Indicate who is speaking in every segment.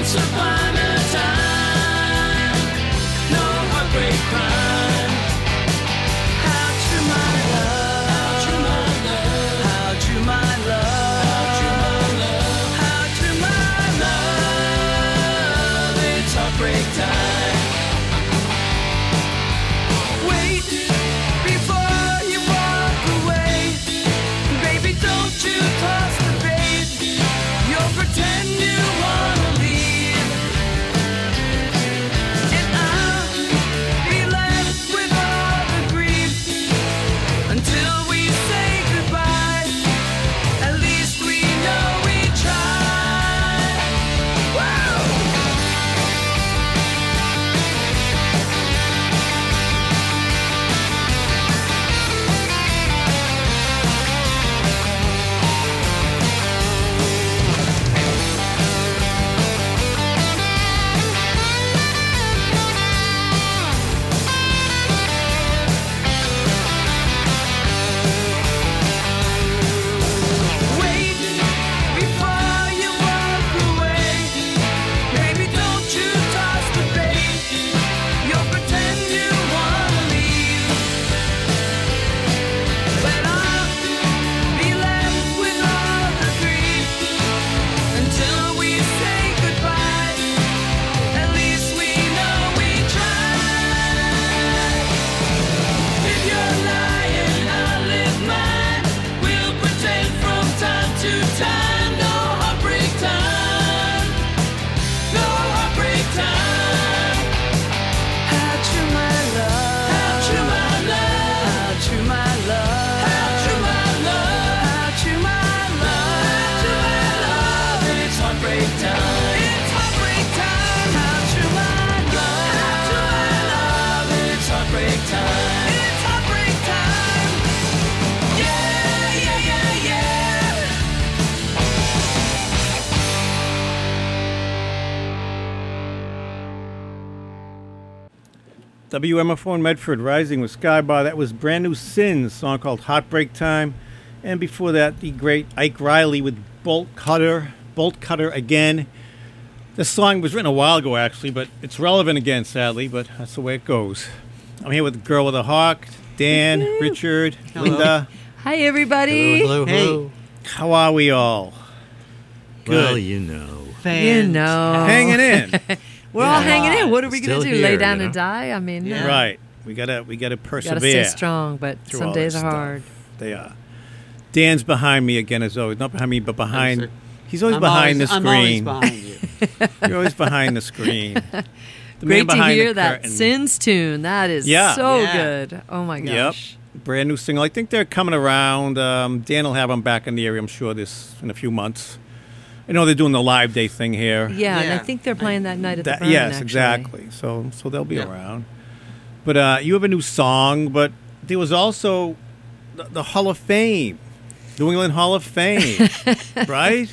Speaker 1: upon a time, no heartbreak crime. How true my love, how true my love, how true my love, how true my love. It's heartbreak time. Wait before you walk away, baby, don't you toss the bait. You'll pretend you wanna leave, and I'll be left with all the grief until we say goodbye. At least we know we tried. Wow. Wait before you walk away, baby, don't you toss the bait. You'll pretend you wanna leave, but I'll be left with all the grief until we say goodbye. At least we know we tried. If you're lying, I'll live mine. We'll pretend from time to time. No heartbreak time. No heartbreak time. How true my love. How true my love. How true my love. How true my love. How true my love. How true my love. It's heartbreak time. It's heartbreak time. How true my love. How true my love. It's heartbreak time. It's heartbreak time. Yeah, yeah, yeah, yeah.
Speaker 2: WMFO in Medford, Rising with Skybar. That was Brand New Sins, a song called Heartbreak Time. And before that, the great Ike Riley with Bolt Cutter again. This song was written a while ago, actually, but it's relevant again, sadly, but that's the way it goes. I'm here with the Girl with a Hawk, Dan, Richard, Linda.
Speaker 3: Hi, everybody.
Speaker 4: Hello, hello.
Speaker 2: How are we all?
Speaker 4: Well,
Speaker 2: Good.
Speaker 4: you know.
Speaker 3: You know.
Speaker 2: Hanging in.
Speaker 3: We're all hanging in. What are we going
Speaker 4: Still
Speaker 3: to do?
Speaker 4: here,
Speaker 3: Lay down
Speaker 4: you know?
Speaker 3: and die? I mean, no.
Speaker 2: Right. We gotta
Speaker 3: Gotta
Speaker 2: persevere.
Speaker 3: stay strong, but
Speaker 2: through
Speaker 3: some
Speaker 2: all
Speaker 3: days
Speaker 2: this
Speaker 3: are
Speaker 2: stuff.
Speaker 3: hard.
Speaker 2: They are. Dan's behind me again, as always. Not behind me, but behind.
Speaker 5: sir.
Speaker 2: He's always
Speaker 5: I'm
Speaker 2: behind
Speaker 5: always-
Speaker 2: the
Speaker 5: I'm always
Speaker 2: screen.
Speaker 5: behind you.
Speaker 2: You're always behind the screen. The man
Speaker 3: Great to
Speaker 2: behind
Speaker 3: hear
Speaker 2: the
Speaker 3: that
Speaker 2: curtain.
Speaker 3: Sins tune. That is
Speaker 2: Yeah.
Speaker 3: so
Speaker 5: Yeah.
Speaker 3: good. Oh, my
Speaker 2: Yep.
Speaker 3: gosh.
Speaker 2: Brand new single. I think they're coming around. Dan will have them back in the area, I'm sure, in a few months. I know they're doing the live day thing here.
Speaker 3: Yeah, and I
Speaker 5: Yeah.
Speaker 3: think they're playing that night at the Burn,
Speaker 2: Yes,
Speaker 3: actually.
Speaker 2: exactly. So they'll be
Speaker 5: Yeah.
Speaker 2: around. But you have a new song, but there was also the Hall of Fame. New England Hall of Fame, right?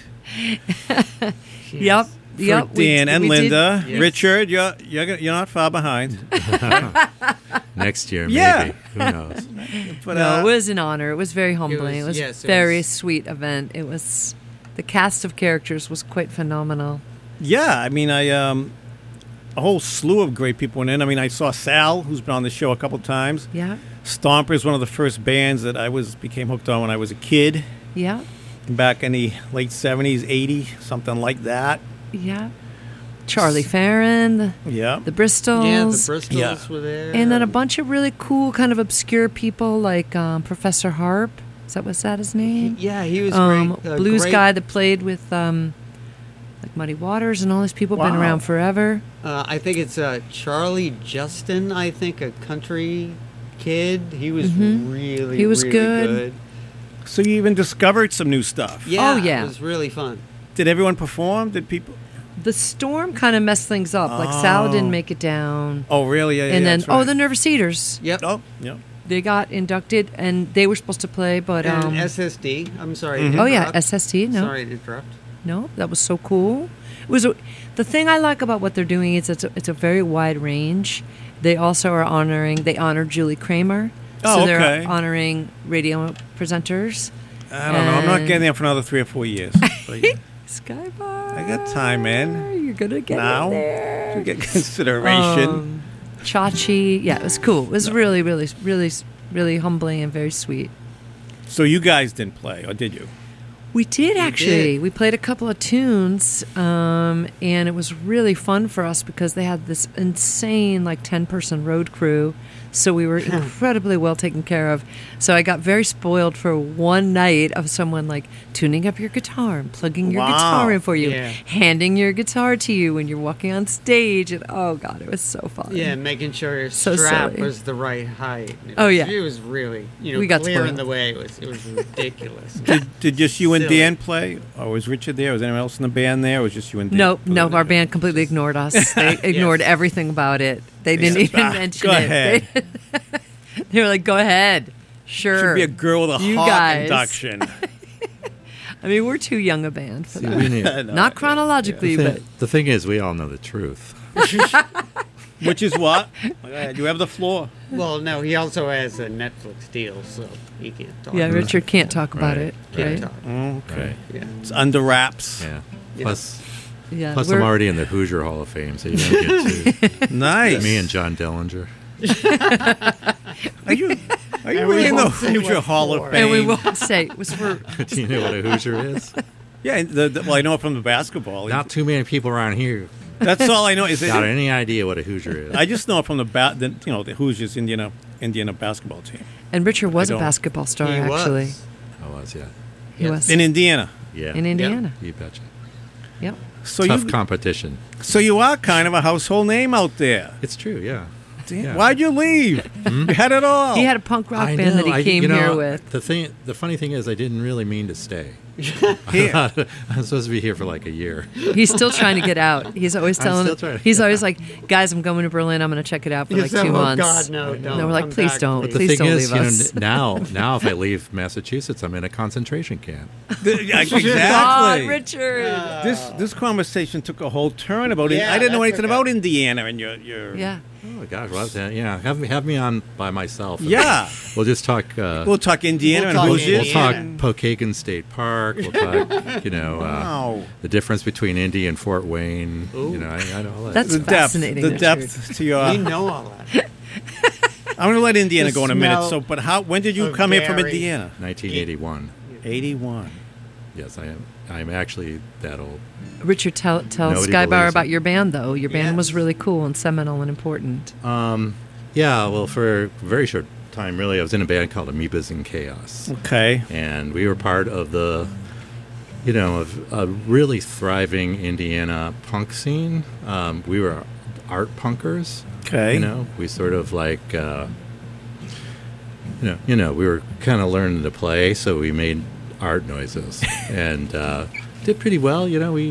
Speaker 3: Yep.
Speaker 2: For
Speaker 3: Yep.
Speaker 2: Dan and
Speaker 3: we did-
Speaker 2: Linda.
Speaker 5: Yes.
Speaker 2: Richard, you're not far behind.
Speaker 4: Next year, maybe.
Speaker 2: Yeah.
Speaker 4: Who knows?
Speaker 2: But,
Speaker 3: No, it was an honor. It was very humbling. It
Speaker 5: was-
Speaker 3: was
Speaker 5: yes, it
Speaker 3: very
Speaker 5: was.
Speaker 3: sweet event. It was the cast of characters was quite phenomenal.
Speaker 2: yeah, I mean, a whole slew of great people went in. I mean, I saw Sal, who's been on the show a couple times.
Speaker 3: Yeah,
Speaker 2: Stomper is one of the first bands that I became hooked on when I was a kid,
Speaker 3: yeah,
Speaker 2: back in the late 70s, 80, something like that.
Speaker 3: yeah. Charlie Farron,
Speaker 2: Yeah.
Speaker 3: the Bristols,
Speaker 5: Yeah, the Bristols
Speaker 2: Yeah.
Speaker 5: were there.
Speaker 3: and then a bunch of really cool, kind of obscure people like Professor Harp. Was that his name?
Speaker 5: Yeah, he was great.
Speaker 3: Blues
Speaker 5: great,
Speaker 3: guy that played with like Muddy Waters and all these people. Been
Speaker 2: Wow.
Speaker 3: around forever.
Speaker 5: I think it's Charlie Justin. I think a country kid. He was really,
Speaker 3: He was
Speaker 5: really
Speaker 3: good.
Speaker 2: So you even discovered some new stuff.
Speaker 5: Yeah,
Speaker 3: Oh, yeah.
Speaker 5: it was really fun.
Speaker 2: Did everyone perform? Did people?
Speaker 3: The storm kind of messed things up. Like Sal didn't make it down,
Speaker 2: Oh, really? Yeah,
Speaker 3: and
Speaker 2: yeah,
Speaker 3: then
Speaker 2: that's right.
Speaker 3: the Nervous Eaters.
Speaker 5: Yep.
Speaker 2: Oh, yeah.
Speaker 3: They got inducted, and they were supposed to play, but
Speaker 5: And SSD. I'm sorry. to
Speaker 3: oh yeah,
Speaker 5: interrupt.
Speaker 3: SST. No,
Speaker 5: Sorry to interrupt.
Speaker 3: no, that was so cool. It was the thing I like about what they're doing is it's a very wide range. They also are honored Julie Kramer,
Speaker 2: Oh,
Speaker 3: so they're
Speaker 2: okay.
Speaker 3: honoring radio presenters.
Speaker 2: I don't know. I'm not
Speaker 3: And-
Speaker 2: getting there for another 3 or 4 years. But
Speaker 3: Skybar.
Speaker 2: I got time, man.
Speaker 3: You're gonna get
Speaker 2: Now?
Speaker 3: in there.
Speaker 2: To get consideration.
Speaker 3: Chachi. Yeah, it was cool. It was really, really, really, really humbling and very sweet.
Speaker 2: So you guys didn't play, or did you?
Speaker 3: We did actually.
Speaker 5: did.
Speaker 3: We played a couple of tunes, and it was really fun for us because they had this insane, like 10-person road crew. So we were incredibly well taken care of. So I got very spoiled for one night of someone like tuning up your guitar and plugging your
Speaker 2: Wow.
Speaker 3: guitar in for you,
Speaker 5: Yeah.
Speaker 3: handing your guitar to you when you're walking on stage, and oh god, it was so fun.
Speaker 5: Yeah, making sure your
Speaker 3: So
Speaker 5: strap
Speaker 3: silly.
Speaker 5: was the right height. It
Speaker 3: Oh,
Speaker 5: was-
Speaker 3: yeah.
Speaker 5: it was really
Speaker 3: We got
Speaker 5: clear in
Speaker 3: spoiled.
Speaker 5: the way. It was ridiculous.
Speaker 2: Did just you and
Speaker 5: Silly.
Speaker 2: Dan play? Or was Richard there? Was anyone else in the band there? Or was just you and Dan?
Speaker 3: No, our band completely ignored us. They ignored everything about it. They didn't even mention
Speaker 2: Go
Speaker 3: it.
Speaker 2: ahead.
Speaker 3: They were like, "Go ahead,
Speaker 2: Should
Speaker 3: sure."
Speaker 2: be a girl with a
Speaker 3: You
Speaker 2: hawk
Speaker 3: guys.
Speaker 2: induction.
Speaker 3: I mean, we're too young a band for
Speaker 4: See,
Speaker 3: that.
Speaker 4: we need,
Speaker 3: Not chronologically,
Speaker 4: the thing is, we all know the truth.
Speaker 2: Which is what? Go ahead, you have the floor.
Speaker 5: Well, no, he also has a Netflix deal, so he can't talk.
Speaker 3: but yeah,
Speaker 5: about
Speaker 3: Richard can't talk about
Speaker 4: Right,
Speaker 3: it.
Speaker 5: Can't
Speaker 3: Right?
Speaker 5: talk.
Speaker 2: Okay.
Speaker 4: Right.
Speaker 5: Yeah.
Speaker 2: It's under wraps.
Speaker 4: Yeah.
Speaker 5: Yeah.
Speaker 4: Plus,
Speaker 3: Yeah,
Speaker 4: plus
Speaker 3: we're-
Speaker 4: I'm already in the Hoosier Hall of Fame, so you don't get to
Speaker 2: Nice.
Speaker 4: me and John Dellinger.
Speaker 2: Are you
Speaker 5: And we
Speaker 2: really in the
Speaker 5: won't say
Speaker 2: Hoosier
Speaker 5: what
Speaker 2: Hall
Speaker 5: for.
Speaker 2: of Fame?
Speaker 3: and we won't say it was for.
Speaker 4: Do you know what a Hoosier is?
Speaker 2: Yeah, well, I know it from the basketball.
Speaker 4: Not too many people around here
Speaker 2: That's all I know. Is
Speaker 4: got
Speaker 2: it?
Speaker 4: any idea what a Hoosier is.
Speaker 2: I just know it from the Hoosiers Indiana basketball team
Speaker 3: And Richard was
Speaker 2: I
Speaker 3: a
Speaker 2: don't.
Speaker 3: basketball star,
Speaker 5: He
Speaker 3: actually.
Speaker 5: was.
Speaker 4: I was, yeah.
Speaker 3: He was
Speaker 2: in Indiana.
Speaker 4: Yeah.
Speaker 3: in Indiana.
Speaker 4: You betcha.
Speaker 3: Yep.
Speaker 2: So
Speaker 4: Tough
Speaker 2: you,
Speaker 4: competition.
Speaker 2: so you are kind of a household name out there.
Speaker 4: It's true, yeah.
Speaker 2: Damn,
Speaker 4: Yeah.
Speaker 2: why'd you leave? You had it all.
Speaker 3: He had a punk rock
Speaker 4: I
Speaker 3: band
Speaker 4: know,
Speaker 3: that he came
Speaker 4: you know,
Speaker 3: here with.
Speaker 4: The funny thing is, I didn't really mean to stay.
Speaker 2: Here.
Speaker 4: I'm supposed to be here for like a year.
Speaker 3: He's still trying to get out. He's always
Speaker 4: I'm
Speaker 3: telling.
Speaker 4: still trying to
Speaker 3: He's
Speaker 4: get
Speaker 3: always like, "Guys, I'm going to Berlin. I'm going to check it out for
Speaker 5: He
Speaker 3: like
Speaker 5: said,
Speaker 3: 2
Speaker 5: "Oh,
Speaker 3: months."
Speaker 5: God, no, don't.
Speaker 3: No, we're like,
Speaker 5: come
Speaker 3: "Please
Speaker 5: back,
Speaker 3: don't."
Speaker 4: But the
Speaker 3: Please
Speaker 4: thing
Speaker 3: don't
Speaker 4: is,
Speaker 3: leave us.
Speaker 4: now if I leave Massachusetts, I'm in a concentration camp.
Speaker 2: Exactly.
Speaker 3: God, Richard.
Speaker 2: This conversation took a whole turn about it.
Speaker 5: Yeah,
Speaker 2: I didn't know
Speaker 5: that
Speaker 2: anything
Speaker 5: took
Speaker 2: about
Speaker 5: a-
Speaker 2: Indiana and your.
Speaker 3: Yeah.
Speaker 4: Oh gosh, well, yeah, have me on by myself.
Speaker 2: Yeah.
Speaker 4: We'll just talk.
Speaker 2: We'll talk Indiana
Speaker 5: We'll
Speaker 2: and
Speaker 5: talk
Speaker 2: Hoosiers.
Speaker 4: We'll talk
Speaker 5: Indiana.
Speaker 4: Pokagon State Park. We'll talk,
Speaker 2: Wow.
Speaker 4: the difference between Indy and Fort Wayne.
Speaker 5: Ooh.
Speaker 4: You know, I know all that.
Speaker 3: That's
Speaker 2: The depth,
Speaker 3: fascinating.
Speaker 2: the
Speaker 3: Richard.
Speaker 2: depth to your.
Speaker 5: We know all that.
Speaker 2: I'm going to let Indiana
Speaker 5: The
Speaker 2: go in a minute.
Speaker 5: smell
Speaker 2: So, but when did you
Speaker 5: of
Speaker 2: come here from
Speaker 5: Gary.
Speaker 2: Indiana?
Speaker 4: 1981.
Speaker 2: 81.
Speaker 4: Yes, I am. I'm actually that old.
Speaker 3: Richard, tell
Speaker 4: Nobody
Speaker 3: Skybar
Speaker 4: believes
Speaker 3: about
Speaker 4: it.
Speaker 3: your band, though. Your band
Speaker 5: Yes.
Speaker 3: was really cool and seminal and important.
Speaker 4: Yeah, well, for a very short time, really, I was in a band called Amoebas in Chaos.
Speaker 2: Okay.
Speaker 4: And we were part of the, of a really thriving Indiana punk scene. We were art punkers.
Speaker 2: Okay.
Speaker 4: We sort of like, we were kind of learning to play, so we made art noises and did pretty well.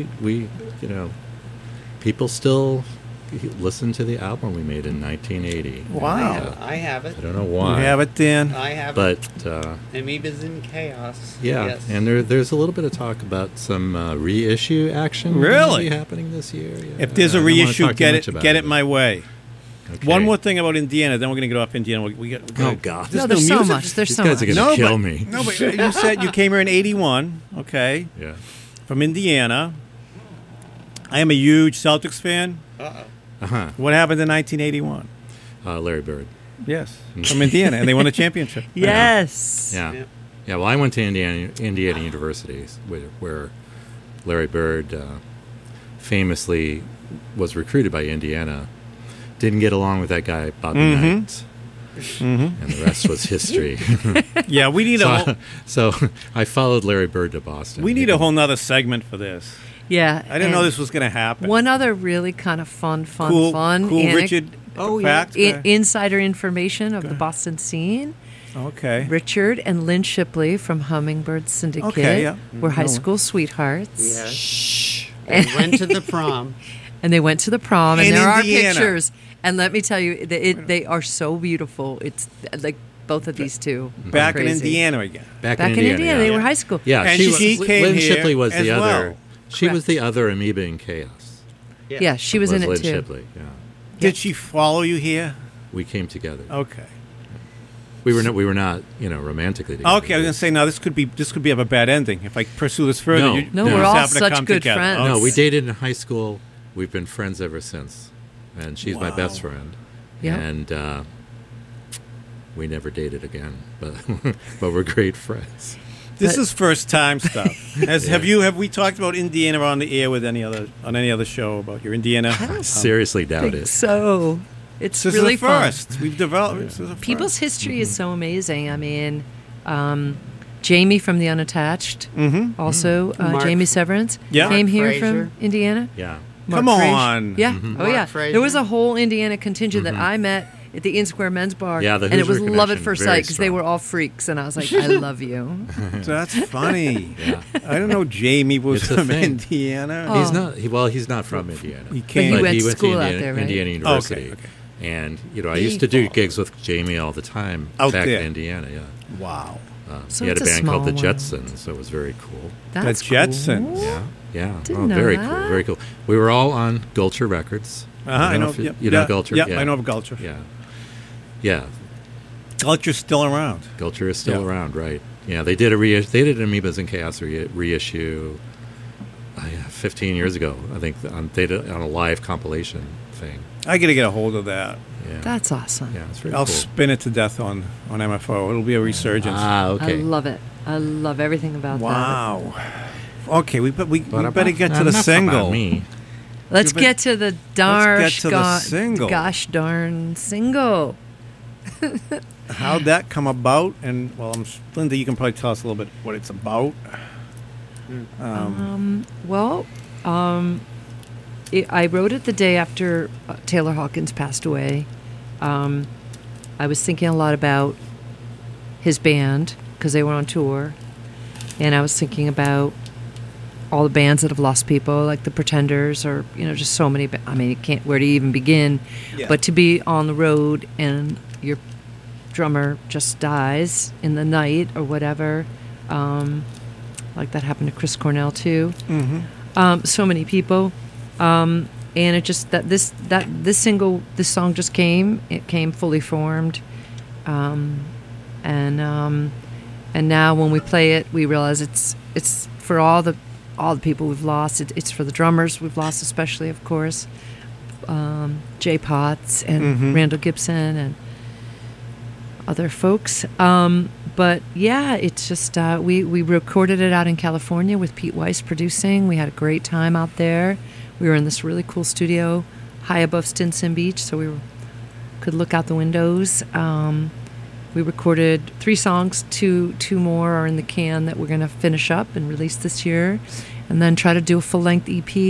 Speaker 4: People still listen to the album we made in 1980.
Speaker 2: Wow.
Speaker 5: I have it.
Speaker 4: I don't know
Speaker 2: You
Speaker 4: why.
Speaker 2: have it, Dan.
Speaker 5: I have
Speaker 4: But
Speaker 5: it. Amoebas in Chaos.
Speaker 4: yeah,
Speaker 5: Yes.
Speaker 4: and there's a little bit of talk about some reissue action
Speaker 2: Really?
Speaker 4: maybe happening this year. Yeah.
Speaker 2: If there's
Speaker 4: I
Speaker 2: a
Speaker 4: don't wanna
Speaker 2: reissue,
Speaker 4: talk too
Speaker 2: get
Speaker 4: much
Speaker 2: it
Speaker 4: about
Speaker 2: get it my way.
Speaker 4: Okay.
Speaker 2: One more thing about Indiana, then we're going to get off Indiana.
Speaker 4: Oh God,
Speaker 3: No,
Speaker 2: This
Speaker 3: there's
Speaker 2: new
Speaker 3: so
Speaker 2: music-
Speaker 3: much. There's
Speaker 4: these
Speaker 3: so
Speaker 4: guys
Speaker 3: much.
Speaker 4: are gonna kill me.
Speaker 2: No, but you said you came here in 81, okay,
Speaker 4: Yeah.
Speaker 2: from Indiana. I am a huge Celtics fan.
Speaker 5: Uh-oh.
Speaker 4: Uh-huh.
Speaker 2: What happened in 1981?
Speaker 4: Larry Bird.
Speaker 2: Yes, from Indiana, and they won a championship.
Speaker 3: Yes.
Speaker 4: Yeah.
Speaker 5: Yeah.
Speaker 4: Yeah. Well, I went to Indiana University, where Larry Bird famously was recruited by Indiana. Didn't get along with that guy, Bobby Knight. And the rest was history.
Speaker 2: Yeah, we need a whole,
Speaker 4: so I followed Larry Bird to Boston.
Speaker 2: we need a whole nother segment for this.
Speaker 3: Yeah.
Speaker 2: I didn't know
Speaker 3: and
Speaker 2: this was going to happen.
Speaker 3: One other really kind of fun
Speaker 2: cool Richard.
Speaker 5: Oh, yeah.
Speaker 2: fact?
Speaker 3: Insider information of the Boston scene.
Speaker 2: Okay.
Speaker 3: Richard and Lynn Shipley from Hummingbird Syndicate
Speaker 2: Okay, yeah.
Speaker 3: were high
Speaker 2: No.
Speaker 3: school sweethearts.
Speaker 5: Yes.
Speaker 4: Shh.
Speaker 5: We went to the prom.
Speaker 3: And they went to the prom, and
Speaker 2: In
Speaker 3: there
Speaker 2: Indiana.
Speaker 3: are pictures. And let me tell you, they are so beautiful. It's like both of these two. are
Speaker 2: Back in
Speaker 3: crazy.
Speaker 2: Indiana again.
Speaker 3: Back in Indiana, they were high school.
Speaker 4: Yeah,
Speaker 2: And
Speaker 4: she
Speaker 2: she
Speaker 4: was,
Speaker 2: came
Speaker 4: Lynn
Speaker 2: here
Speaker 4: Shipley was
Speaker 2: as
Speaker 4: the other.
Speaker 2: well.
Speaker 4: She was
Speaker 3: Correct.
Speaker 4: the other amoeba in chaos.
Speaker 3: Yeah, she was in it
Speaker 4: Lynn
Speaker 3: too.
Speaker 4: Shipley. Yeah,
Speaker 2: Did she follow you here?
Speaker 4: we came together.
Speaker 2: Okay.
Speaker 4: We were not romantically together.
Speaker 2: Okay, I was going to say now this could be of a bad ending if I pursue this further.
Speaker 4: No.
Speaker 2: you
Speaker 3: No,
Speaker 2: just
Speaker 3: we're all
Speaker 2: happen to
Speaker 3: such
Speaker 2: come
Speaker 3: good
Speaker 2: together.
Speaker 3: friends.
Speaker 2: Okay.
Speaker 4: No, we dated in high school, we've been friends ever since, and she's my
Speaker 2: Wow.
Speaker 4: best friend.
Speaker 3: Yeah.
Speaker 4: And we never dated again, but but we're great friends.
Speaker 2: This
Speaker 3: But-
Speaker 2: is first time stuff. Have we talked about Indiana on the air with any other show about your Indiana?
Speaker 4: Seriously doubt
Speaker 3: think
Speaker 4: it.
Speaker 3: so. It's
Speaker 2: This
Speaker 3: really
Speaker 2: is the
Speaker 3: fun.
Speaker 2: first. We've developed. This is the
Speaker 3: People's
Speaker 2: first.
Speaker 3: history is so amazing. I mean, Jamie from The Unattached, also
Speaker 5: Mark-
Speaker 3: Jamie Severance,
Speaker 2: Yeah.
Speaker 3: came
Speaker 5: Mark
Speaker 3: here
Speaker 5: Fraser.
Speaker 3: from Indiana.
Speaker 4: Yeah.
Speaker 2: Come
Speaker 3: Mark Fraser.
Speaker 2: on.
Speaker 3: Yeah. Oh,
Speaker 5: Mark
Speaker 3: yeah.
Speaker 5: Fraser.
Speaker 3: There was a whole Indiana contingent that I met at the Inn Square Men's Bar.
Speaker 4: Yeah, the
Speaker 3: and it was
Speaker 4: Hoosier
Speaker 3: love at
Speaker 4: connection,
Speaker 3: first
Speaker 4: very
Speaker 3: sight because they
Speaker 4: strong.
Speaker 3: were all freaks. And I was like, I love you.
Speaker 2: That's funny.
Speaker 4: Yeah.
Speaker 2: I don't know. Jamie was
Speaker 4: It's a
Speaker 2: from
Speaker 4: thing.
Speaker 2: Indiana.
Speaker 3: Oh.
Speaker 4: He's not. He's not from Indiana.
Speaker 2: He
Speaker 3: But
Speaker 2: came.
Speaker 3: he went to
Speaker 4: went
Speaker 3: school
Speaker 4: to
Speaker 3: out
Speaker 4: Indiana,
Speaker 3: there, right?
Speaker 4: Indiana University.
Speaker 2: Okay, okay.
Speaker 4: And I used to do gigs with Jamie all the time
Speaker 2: Out
Speaker 4: back
Speaker 2: there.
Speaker 4: in Indiana. Yeah.
Speaker 2: Wow.
Speaker 3: So
Speaker 4: he had a
Speaker 3: it's a
Speaker 4: band called The
Speaker 3: small world.
Speaker 4: Jetsons, so it was very cool.
Speaker 3: That's
Speaker 2: the Jetsons.
Speaker 3: cool.
Speaker 4: Yeah, yeah.
Speaker 3: Didn't know
Speaker 4: very
Speaker 3: that.
Speaker 4: cool, very cool. We were all on Gulcher Records.
Speaker 2: I know.
Speaker 4: if you,
Speaker 2: Yep,
Speaker 4: you know
Speaker 2: yeah,
Speaker 4: Gulcher?
Speaker 2: Yeah, I know of Gulcher.
Speaker 4: Yeah, yeah.
Speaker 2: Gulcher's still around.
Speaker 4: Gulcher is still
Speaker 2: Yeah.
Speaker 4: around, right? Yeah, they did they did an Amoebas in Chaos reissue 15 years ago, I think. They did it on a live compilation thing.
Speaker 2: I got to get a hold of that.
Speaker 4: Yeah,
Speaker 3: That's awesome.
Speaker 4: yeah, it's very
Speaker 2: I'll
Speaker 4: cool.
Speaker 2: spin it to death on MFO. It'll be a resurgence.
Speaker 4: Okay.
Speaker 3: I love it. I love everything about
Speaker 2: Wow. Okay, we
Speaker 4: But
Speaker 2: better get to the
Speaker 4: enough
Speaker 2: single.
Speaker 4: about me.
Speaker 3: that. Let's
Speaker 2: But-
Speaker 3: get to the
Speaker 2: single.
Speaker 3: gosh darn single.
Speaker 2: How'd that come about? And Linda, you can probably tell us a little bit what it's about.
Speaker 3: I wrote it the day after Taylor Hawkins passed away. I was thinking a lot about his band because they were on tour, and I was thinking about all the bands that have lost people, like the Pretenders, or just so many. I mean, it can't where to even begin.
Speaker 2: Yeah.
Speaker 3: But to be on the road and your drummer just dies in the night or whatever, like that happened to Chris Cornell too. So many people, and it just this song just came. It came fully formed, and now when we play it, we realize it's for all the people we've lost. It's for the drummers we've lost, especially, of course, Jay Potts and Randall Gibson and other folks. But yeah, it's just we recorded it out in California with Pete Weiss producing. We had a great time out there. We were in this really cool studio high above Stinson Beach, so we could look out the windows. We recorded 3 songs. Two more are in the can that we're going to finish up and release this year, and then try to do a full-length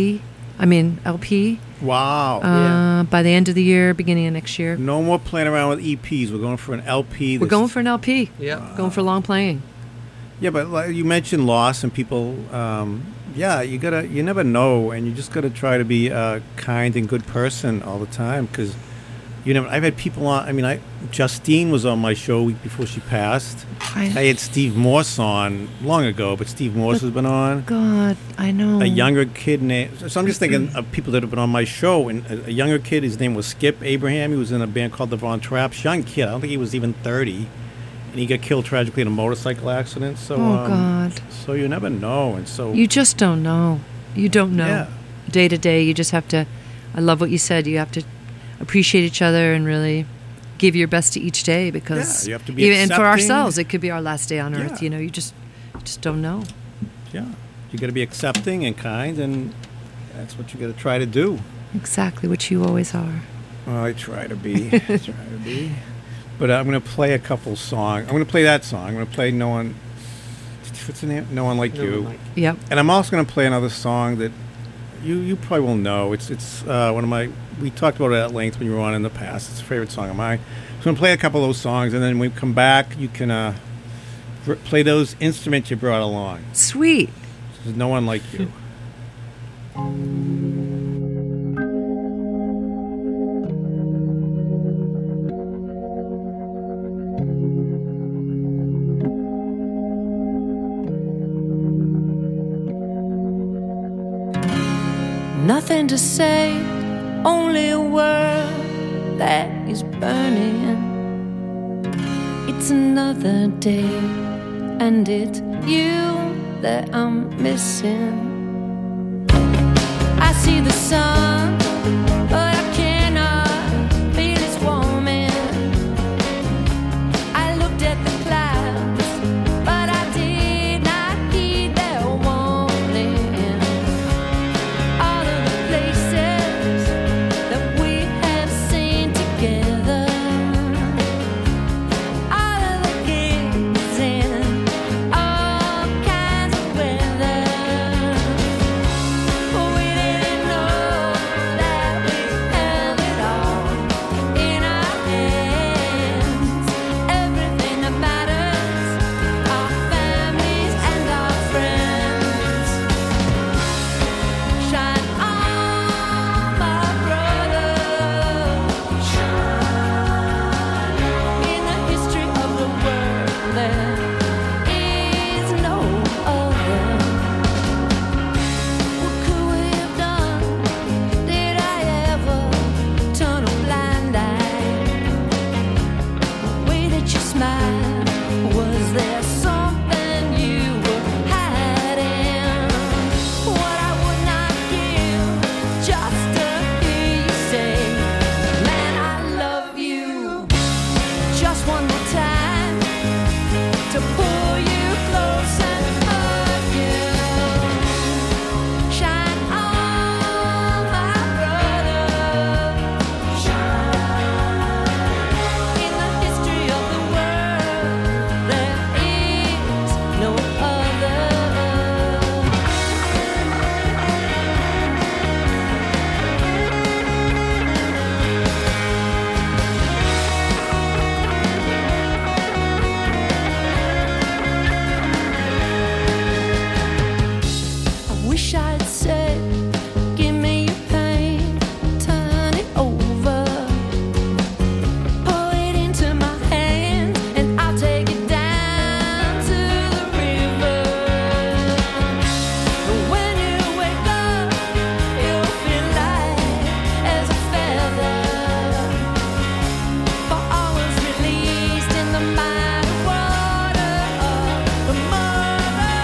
Speaker 3: LP
Speaker 2: Wow.
Speaker 3: by the end of the year, beginning of next year.
Speaker 2: No more playing around with EPs. We're going for an LP.
Speaker 3: We're going for an LP.
Speaker 5: Yeah.
Speaker 3: Going for long playing.
Speaker 2: Yeah, but like you mentioned loss and people. You never know, and you just gotta try to be a kind and good person all the time because I've had people on. I mean, Justine was on my show a week before she passed. I had Steve Morse on long ago, but Steve Morse has been on.
Speaker 3: God, I know.
Speaker 2: A younger kid named. So I'm just thinking of people that have been on my show, and a younger kid. His name was Skip Abraham. He was in a band called the Von Trapps. Young kid. I don't think he was even 30, and he got killed tragically in a motorcycle accident. So,
Speaker 3: God.
Speaker 2: So you never know, and so
Speaker 3: You just don't know. You don't know.
Speaker 2: Yeah.
Speaker 3: Day to day, you just have to. I love what you said. You have to appreciate each other and really give your best to each day because
Speaker 2: Yeah, you have to be
Speaker 3: even and for
Speaker 2: accepting.
Speaker 3: ourselves, it could be our last day on earth.
Speaker 2: Yeah.
Speaker 3: You just don't know.
Speaker 2: yeah, you got to be accepting and kind, and that's what you got to try to do.
Speaker 3: Exactly, which you always are.
Speaker 2: Well, I try to be. But I'm going to play a couple songs. I'm going to play that song. I'm going to play No One. What's the name? No One Like
Speaker 5: No
Speaker 2: You.
Speaker 5: One Like
Speaker 3: Yep.
Speaker 2: And I'm also going to play another song that you probably will know. It's one of my. We talked about it at length when you were on in the past. It's a favorite song of mine. So I'm going to play a couple of those songs, and then when we come back, you can play those instruments you brought along.
Speaker 3: Sweet.
Speaker 2: There's No One Like You.
Speaker 6: Nothing to say, only a world that is burning. It's another day, and it's you that I'm missing. I I see the sun, but I cannot feel its warming. I looked at the clouds, but I did not heed their warning. All of the places that we have seen together, all of the gigs in all kinds of weather. We didn't know that we held it all in our hands. Everything that matters, our families and our friends. Shine on, my brother. In the history of the world, there is no other. What could we have done? Did I ever turn a blind eye? The way that you smiled, was there something you were hiding? What I would not give just to hear you say, man, I love you. Just one more time to pull you close and hug you. Shine on, my brother. In the history of the world, there is no other. I wish I'd said, give me your pain, turn it over, pour it into my hand, and I'll take it down to the river. When you wake up, you'll feel light as a feather, for hours released in the mighty water of the mother.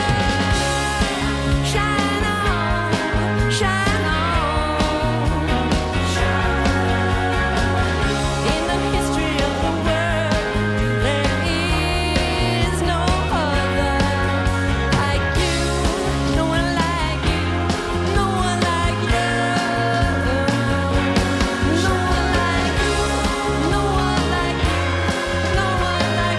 Speaker 6: Shine on, shine on. In the history of the world, there is no other like you. No one like you. No one like you. No one like you. No one like you. No one like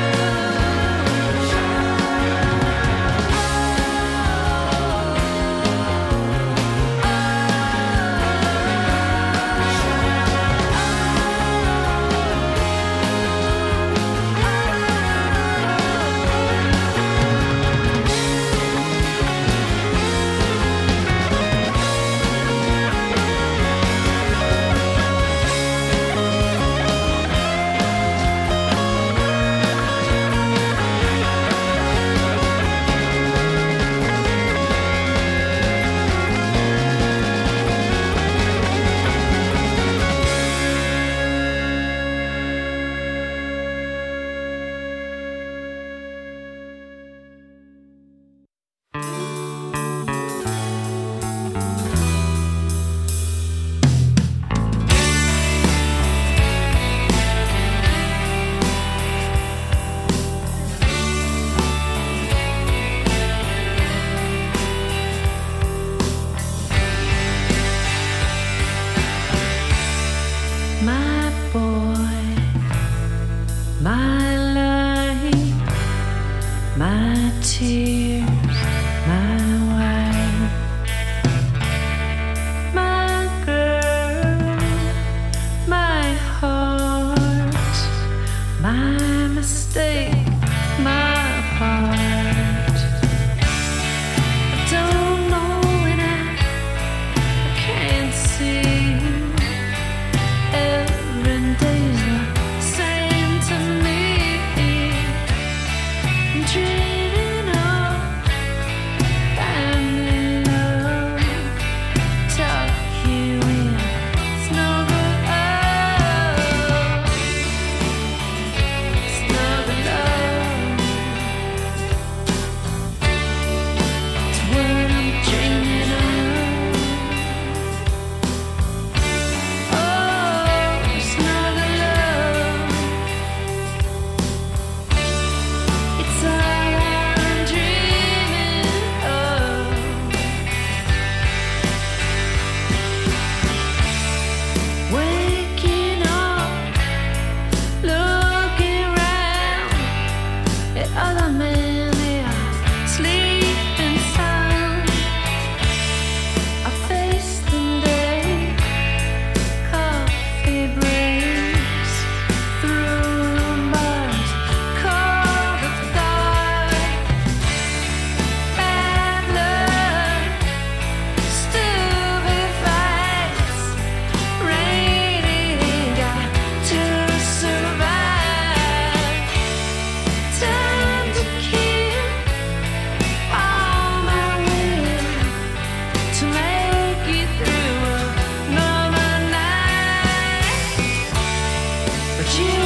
Speaker 6: my boy, my light, my tears, my wife, my girl, my heart, my mistake, my heart. I don't know when I can't see. Every day's the same to me. Dreaming of family love. Tuck you in, it's no good. Oh, it's no good.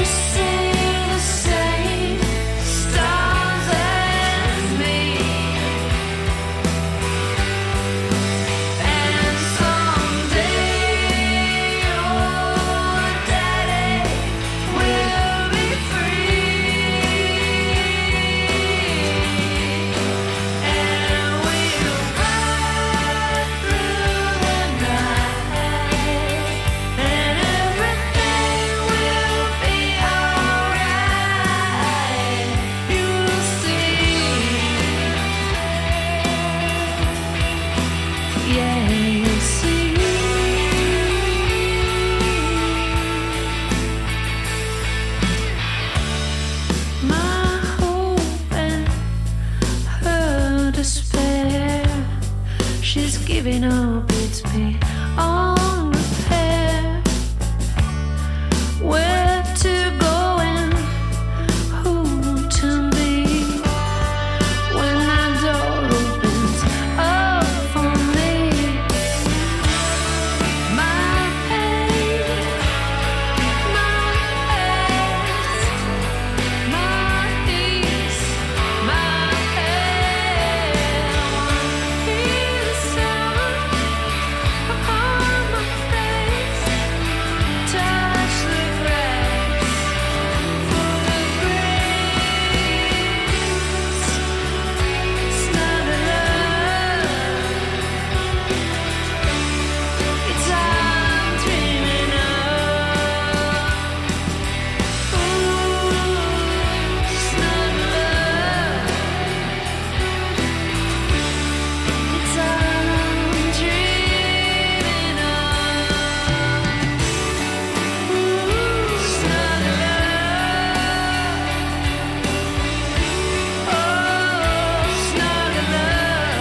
Speaker 6: see the same stars as me, and someday your daddy will be free, and we'll ride through the night, and everything will be alright. You'll see, yeah, you'll see. My hope and her despair, she's giving up, it's beyond repair. Where to go and who to be when that door opens up for me. My pain, my past, my peace, my pain. Hear the sound upon my face, touch the grass for the grace, snuggle up. It's I'm dreaming of. Ooh, snuggle up. It's I'm dreaming of. Ooh, snuggle up. Oh, snuggle up.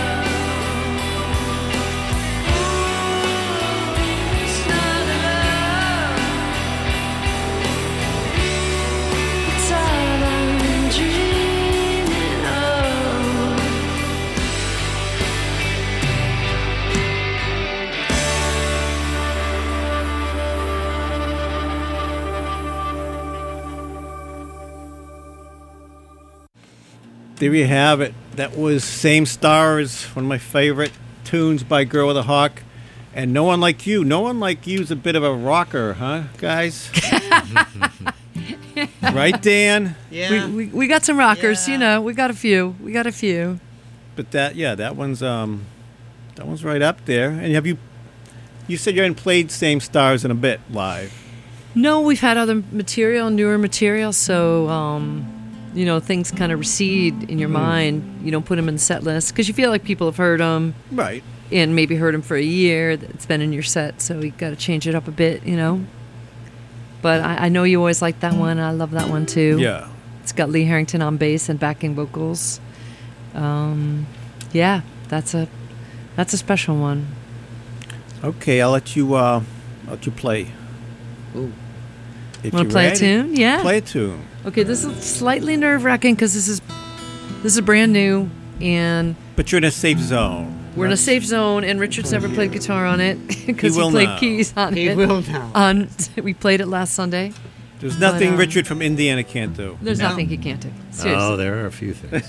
Speaker 6: Snuggle up. It's all I'm dreaming of.
Speaker 2: There you have it. That was Same Stars, one of my favorite tunes by Girl with a Hawk. And No One Like You. No One Like You's a bit of a rocker, huh, guys? Right, Dan?
Speaker 5: Yeah.
Speaker 3: We got some rockers,
Speaker 5: Yeah.
Speaker 3: you know. We got a few.
Speaker 2: But that one's right up there. And have you said you haven't played Same Stars in a bit live?
Speaker 3: No, we've had other material, newer material, so you know, things kind of recede in your mind. You don't put them in the set list because you feel like people have heard them
Speaker 2: Right.
Speaker 3: and maybe heard them for a year. It's been in your set, so you got to change it up a bit, you know. But I know you always like that one. I love that one too.
Speaker 2: Yeah.
Speaker 3: It's got Lee Harrington on bass and backing vocals. Yeah, that's a special one.
Speaker 2: Okay, I'll let you play.
Speaker 5: Ooh.
Speaker 2: If
Speaker 3: Want
Speaker 2: you're
Speaker 3: to play
Speaker 2: ready.
Speaker 3: a tune? Yeah.
Speaker 2: Play a tune.
Speaker 3: Okay, this is slightly nerve-wracking because this is brand new, and
Speaker 2: But you're in a safe zone.
Speaker 3: we're in a safe zone. And Richard's never played guitar on it because
Speaker 2: He
Speaker 3: he
Speaker 2: will
Speaker 3: played
Speaker 2: now.
Speaker 3: keys on
Speaker 5: He
Speaker 3: it.
Speaker 5: will now.
Speaker 3: We played it last Sunday.
Speaker 2: There's nothing
Speaker 3: But,
Speaker 2: Richard from Indiana can't do.
Speaker 3: There's
Speaker 5: No.
Speaker 3: nothing he can't do. Seriously.
Speaker 4: Oh, there are a few things.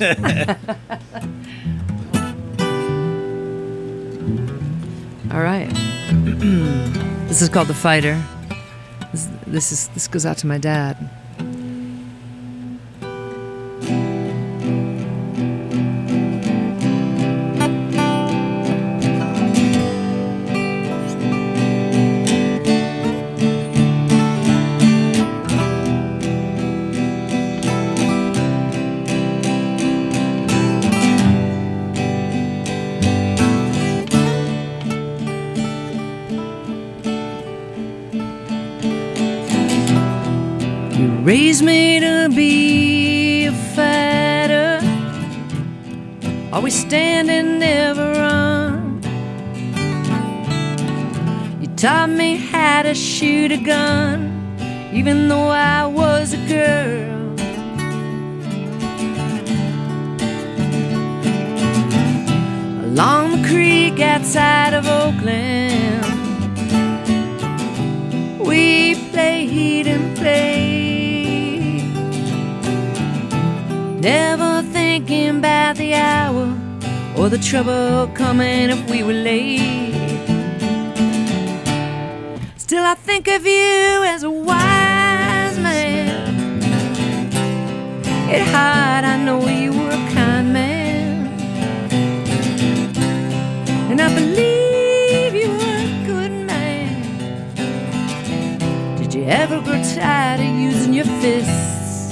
Speaker 3: All right. This is called The Fighter. This goes out to my dad. Raised me to be a fighter, always stand and never run. You taught me how to shoot a gun, even though I was a girl. Along the creek outside of Oakland, we played and played. never thinking about the hour or the trouble coming if we were late. Still I think of you as a wise man. At heart I know you were a kind man, and I believe you were a good man. Did you ever grow tired of using your fists?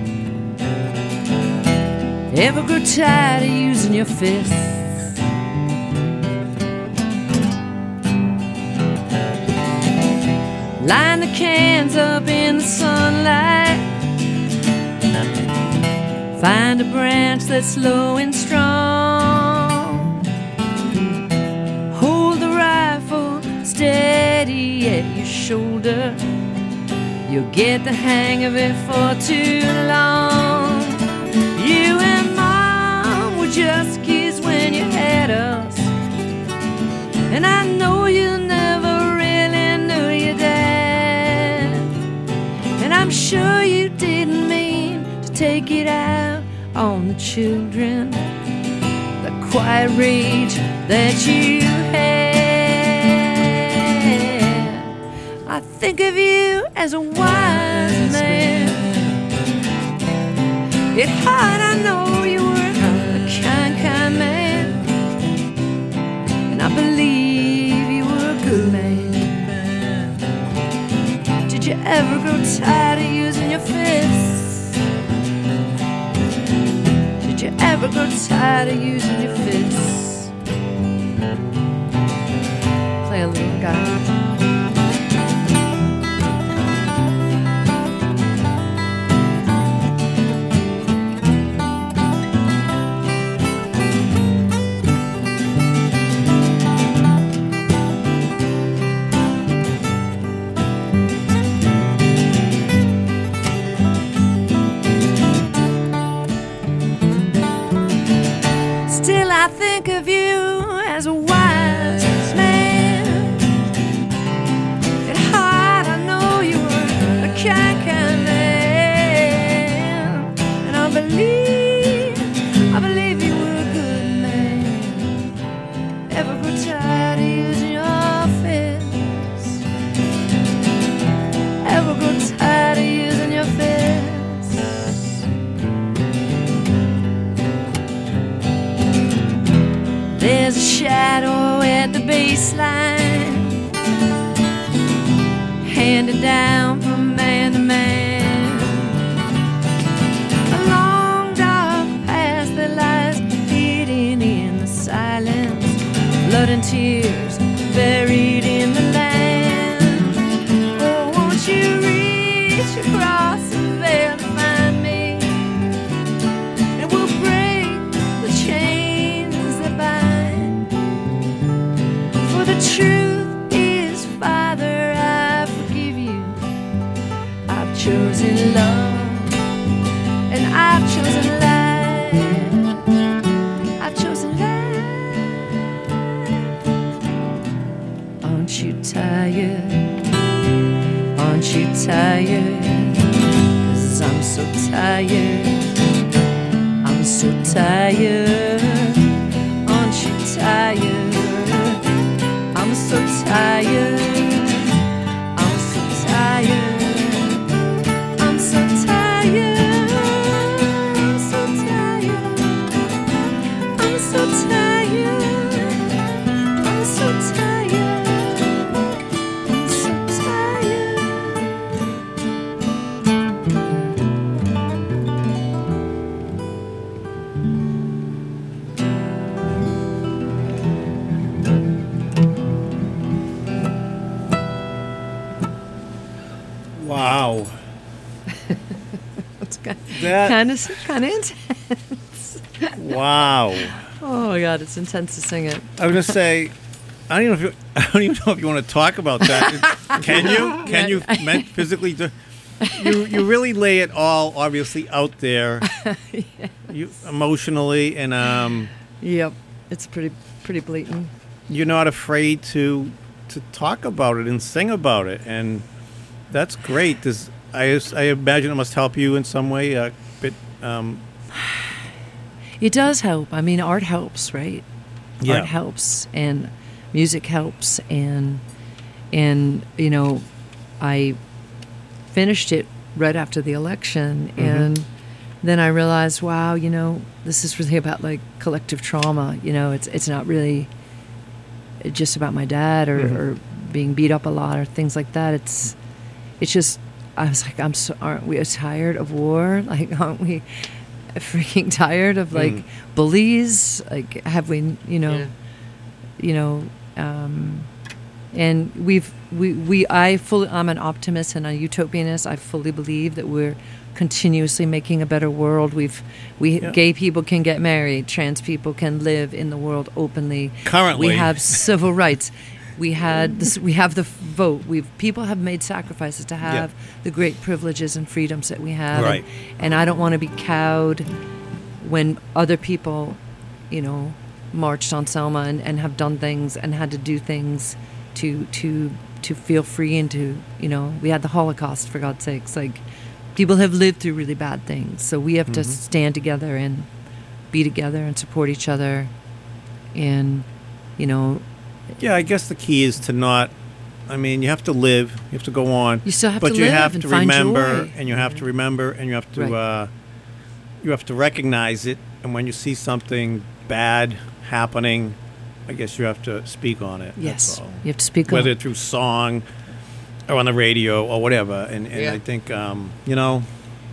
Speaker 3: Ever grow tired of using your fists? Line the cans up in the sunlight, find a branch that's low and strong, hold the rifle steady at your shoulder, you'll get the hang of it for too long. You and Mom were just kids when you had us, and I know you never really knew your dad, and I'm sure you didn't mean to take it out on the children, the quiet rage that you had. I think of you as a wise man. At heart I know you were a kind, kind man, and I believe you were a good man. Did you ever grow tired of using your fists? Did you ever grow tired of using your fists? Play a little guy. Still I think of you as a wise man. At heart I know you were a kind, kind man, and I believe you were a good man. Ever grow tired of using your fists? Ever grow tired of using your fists? There's a shadow at the baseline, handed down from man to man. A long dark past that lies hidden in the silence, blood and tears buried in the land. Oh, won't you reach across the veil to find me, and we'll break the chains that bind. For the truth is, Father, I forgive you. I've chosen love, and I've chosen life. I've chosen life. Aren't you tired? Aren't you tired? 'Cause I'm so tired. I'm so tired. Aren't you tired? I'm so tired. I'm so tired. I'm so tired. I'm so tired. I'm so tired. I'm so tired. I'm so tired.
Speaker 2: Wow.
Speaker 3: It's
Speaker 2: That-
Speaker 3: kind of intense.
Speaker 2: Wow.
Speaker 3: Oh my God, it's intense to sing it.
Speaker 2: I was gonna say, I don't even know if you want to talk about that. Can you? Can you physically do? You really lay it all obviously out there, you emotionally, and
Speaker 3: Yep, it's pretty blatant.
Speaker 2: you're not afraid to talk about it and sing about it, and that's great. I imagine it must help you in some way. A bit
Speaker 3: It does help. I mean, art helps, right?
Speaker 2: Yeah.
Speaker 3: Art helps, and music helps, and you know, I finished it right after the election, and then I realized, wow, you know, this is really about like collective trauma. You know, it's not really just about my dad or being beat up a lot or things like that. It's just, I was like, aren't we tired of war? Like, aren't we freaking tired of like bullies? Like, have we, you know, and I'm an optimist and a utopianist. I fully believe that we're continuously making a better world. Gay people can get married, trans people can live in the world openly.
Speaker 2: Currently.
Speaker 3: We have civil rights. We have the vote. People have made sacrifices to have the great privileges and freedoms that we have.
Speaker 2: Right.
Speaker 3: And I don't want to be cowed when other people, you know, marched on Selma and have done things and had to do things to feel free and to, you know, we had the Holocaust, for God's sakes. Like, people have lived through really bad things. So we have to stand together and be together and support each other. And, you know,
Speaker 2: Yeah, I guess the key is to not. I mean, you have to live. You have to go on.
Speaker 3: You still have
Speaker 2: but
Speaker 3: to
Speaker 2: you
Speaker 3: live
Speaker 2: have
Speaker 3: and
Speaker 2: to
Speaker 3: find
Speaker 2: remember,
Speaker 3: joy.
Speaker 2: and you have to remember, and you have to
Speaker 3: Right.
Speaker 2: you have to recognize it. And when you see something bad happening, I guess you have to speak on it.
Speaker 3: yes,
Speaker 2: That's all.
Speaker 3: you have to speak
Speaker 2: Whether
Speaker 3: up.
Speaker 2: through song or on the radio or whatever. And
Speaker 5: Yeah.
Speaker 2: I think you know.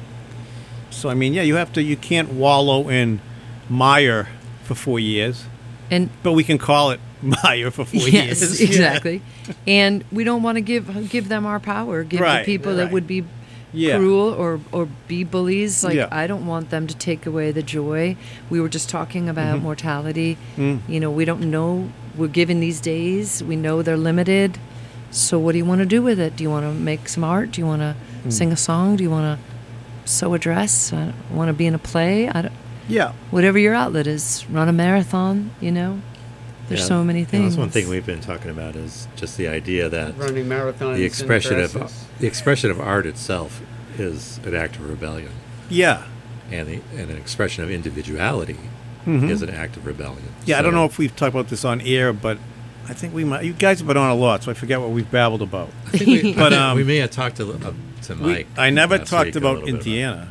Speaker 2: So I mean, yeah, you can't wallow in mire for 4 years,
Speaker 3: And
Speaker 2: but we can call it mire for 4
Speaker 3: yes,
Speaker 2: years.
Speaker 3: exactly. And we don't want to give them our power. Give
Speaker 2: Right,
Speaker 3: the people that
Speaker 2: right.
Speaker 3: would be
Speaker 2: Yeah.
Speaker 3: cruel or be bullies. Like,
Speaker 2: Yeah.
Speaker 3: I don't want them to take away the joy. We were just talking about mortality. You know, we don't know. We're given these days. We know they're limited. So what do you want to do with it? Do you want to make some art? Do you want to sing a song? Do you want to sew a dress? I want to be in a play?
Speaker 2: Yeah.
Speaker 3: Whatever your outlet is. Run a marathon, you know? There's so many
Speaker 4: And
Speaker 3: things.
Speaker 4: that's one thing we've been talking about is just the idea that
Speaker 5: Running marathons.
Speaker 4: the expression
Speaker 5: in
Speaker 4: of
Speaker 5: dresses.
Speaker 4: the expression of art itself is an act of rebellion,
Speaker 2: Yeah.
Speaker 4: and an expression of individuality
Speaker 2: Mm-hmm.
Speaker 4: is an act of rebellion.
Speaker 2: Yeah, I don't
Speaker 4: So-
Speaker 2: know if we've talked about this on air, but I think we might. You guys have been on a lot, so I forget what we've babbled about.
Speaker 4: I think we,
Speaker 2: But,
Speaker 4: we may have talked to Mike.
Speaker 2: I never
Speaker 4: last
Speaker 2: talked
Speaker 4: week a
Speaker 2: about
Speaker 4: little bit
Speaker 2: Indiana,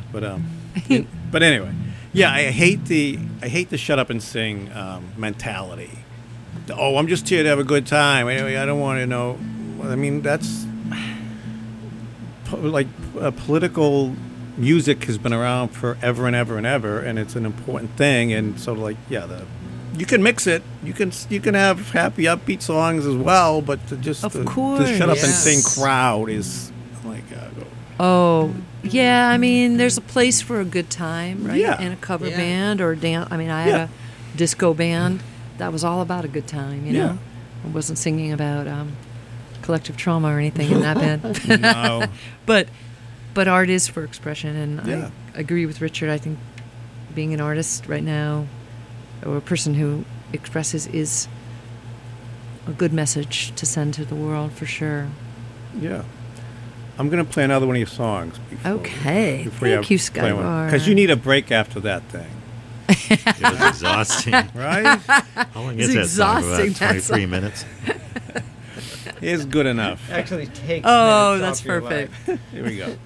Speaker 2: but anyway, yeah, I hate the shut up and sing mentality. Oh, I'm just here to have a good time. Anyway, I don't want to know. I mean, that's political music has been around forever and ever and ever, and it's an important thing. And so, like, yeah, you can mix it. You can have happy, upbeat songs as well, but
Speaker 3: Of
Speaker 2: the
Speaker 3: course.
Speaker 2: shut up and
Speaker 5: Yes.
Speaker 2: sing crowd is, oh my God.
Speaker 3: Oh, yeah. I mean, there's a place for a good time, right?
Speaker 2: Yeah.
Speaker 3: In a cover
Speaker 5: Yeah.
Speaker 3: band or dance. I mean, I had
Speaker 2: Yeah.
Speaker 3: a disco band that was all about a good time, you
Speaker 2: Yeah.
Speaker 3: know? I wasn't singing about collective trauma or anything in that band.
Speaker 2: No.
Speaker 3: But art is for expression, and
Speaker 2: Yeah.
Speaker 3: I agree with Richard. I think being an artist right now or a person who expresses is a good message to send to the world for sure.
Speaker 2: Yeah. I'm going to play another one of your songs.
Speaker 3: Okay. Thank you, Skylar.
Speaker 2: Because you need a break after that thing,
Speaker 4: It was exhausting.
Speaker 2: right?
Speaker 4: How long
Speaker 3: It's
Speaker 4: is that song?
Speaker 3: exhausting,
Speaker 4: About
Speaker 3: that
Speaker 4: 23
Speaker 3: song.
Speaker 4: minutes?
Speaker 2: It's good enough.
Speaker 5: Actually takes.
Speaker 3: Oh,
Speaker 5: minutes
Speaker 3: that's
Speaker 5: off your
Speaker 3: perfect.
Speaker 5: life.
Speaker 2: Here we go.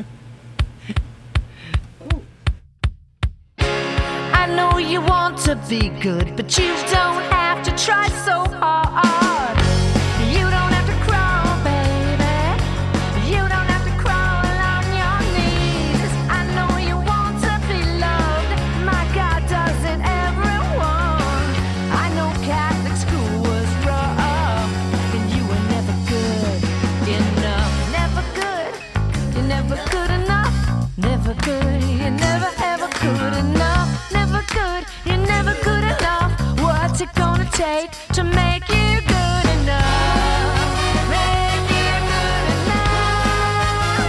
Speaker 6: I know you want to be good, but you don't have to try so hard. You don't have to crawl, baby. You don't have to crawl on your knees. I know you want to be loved. My God, doesn't everyone? I know Catholic school was rough, and you were never good enough. Never good. You're never good enough. Never good. You're never ever good enough. Never good. You're never good enough. What's it gonna take to make you good enough? Make you good enough.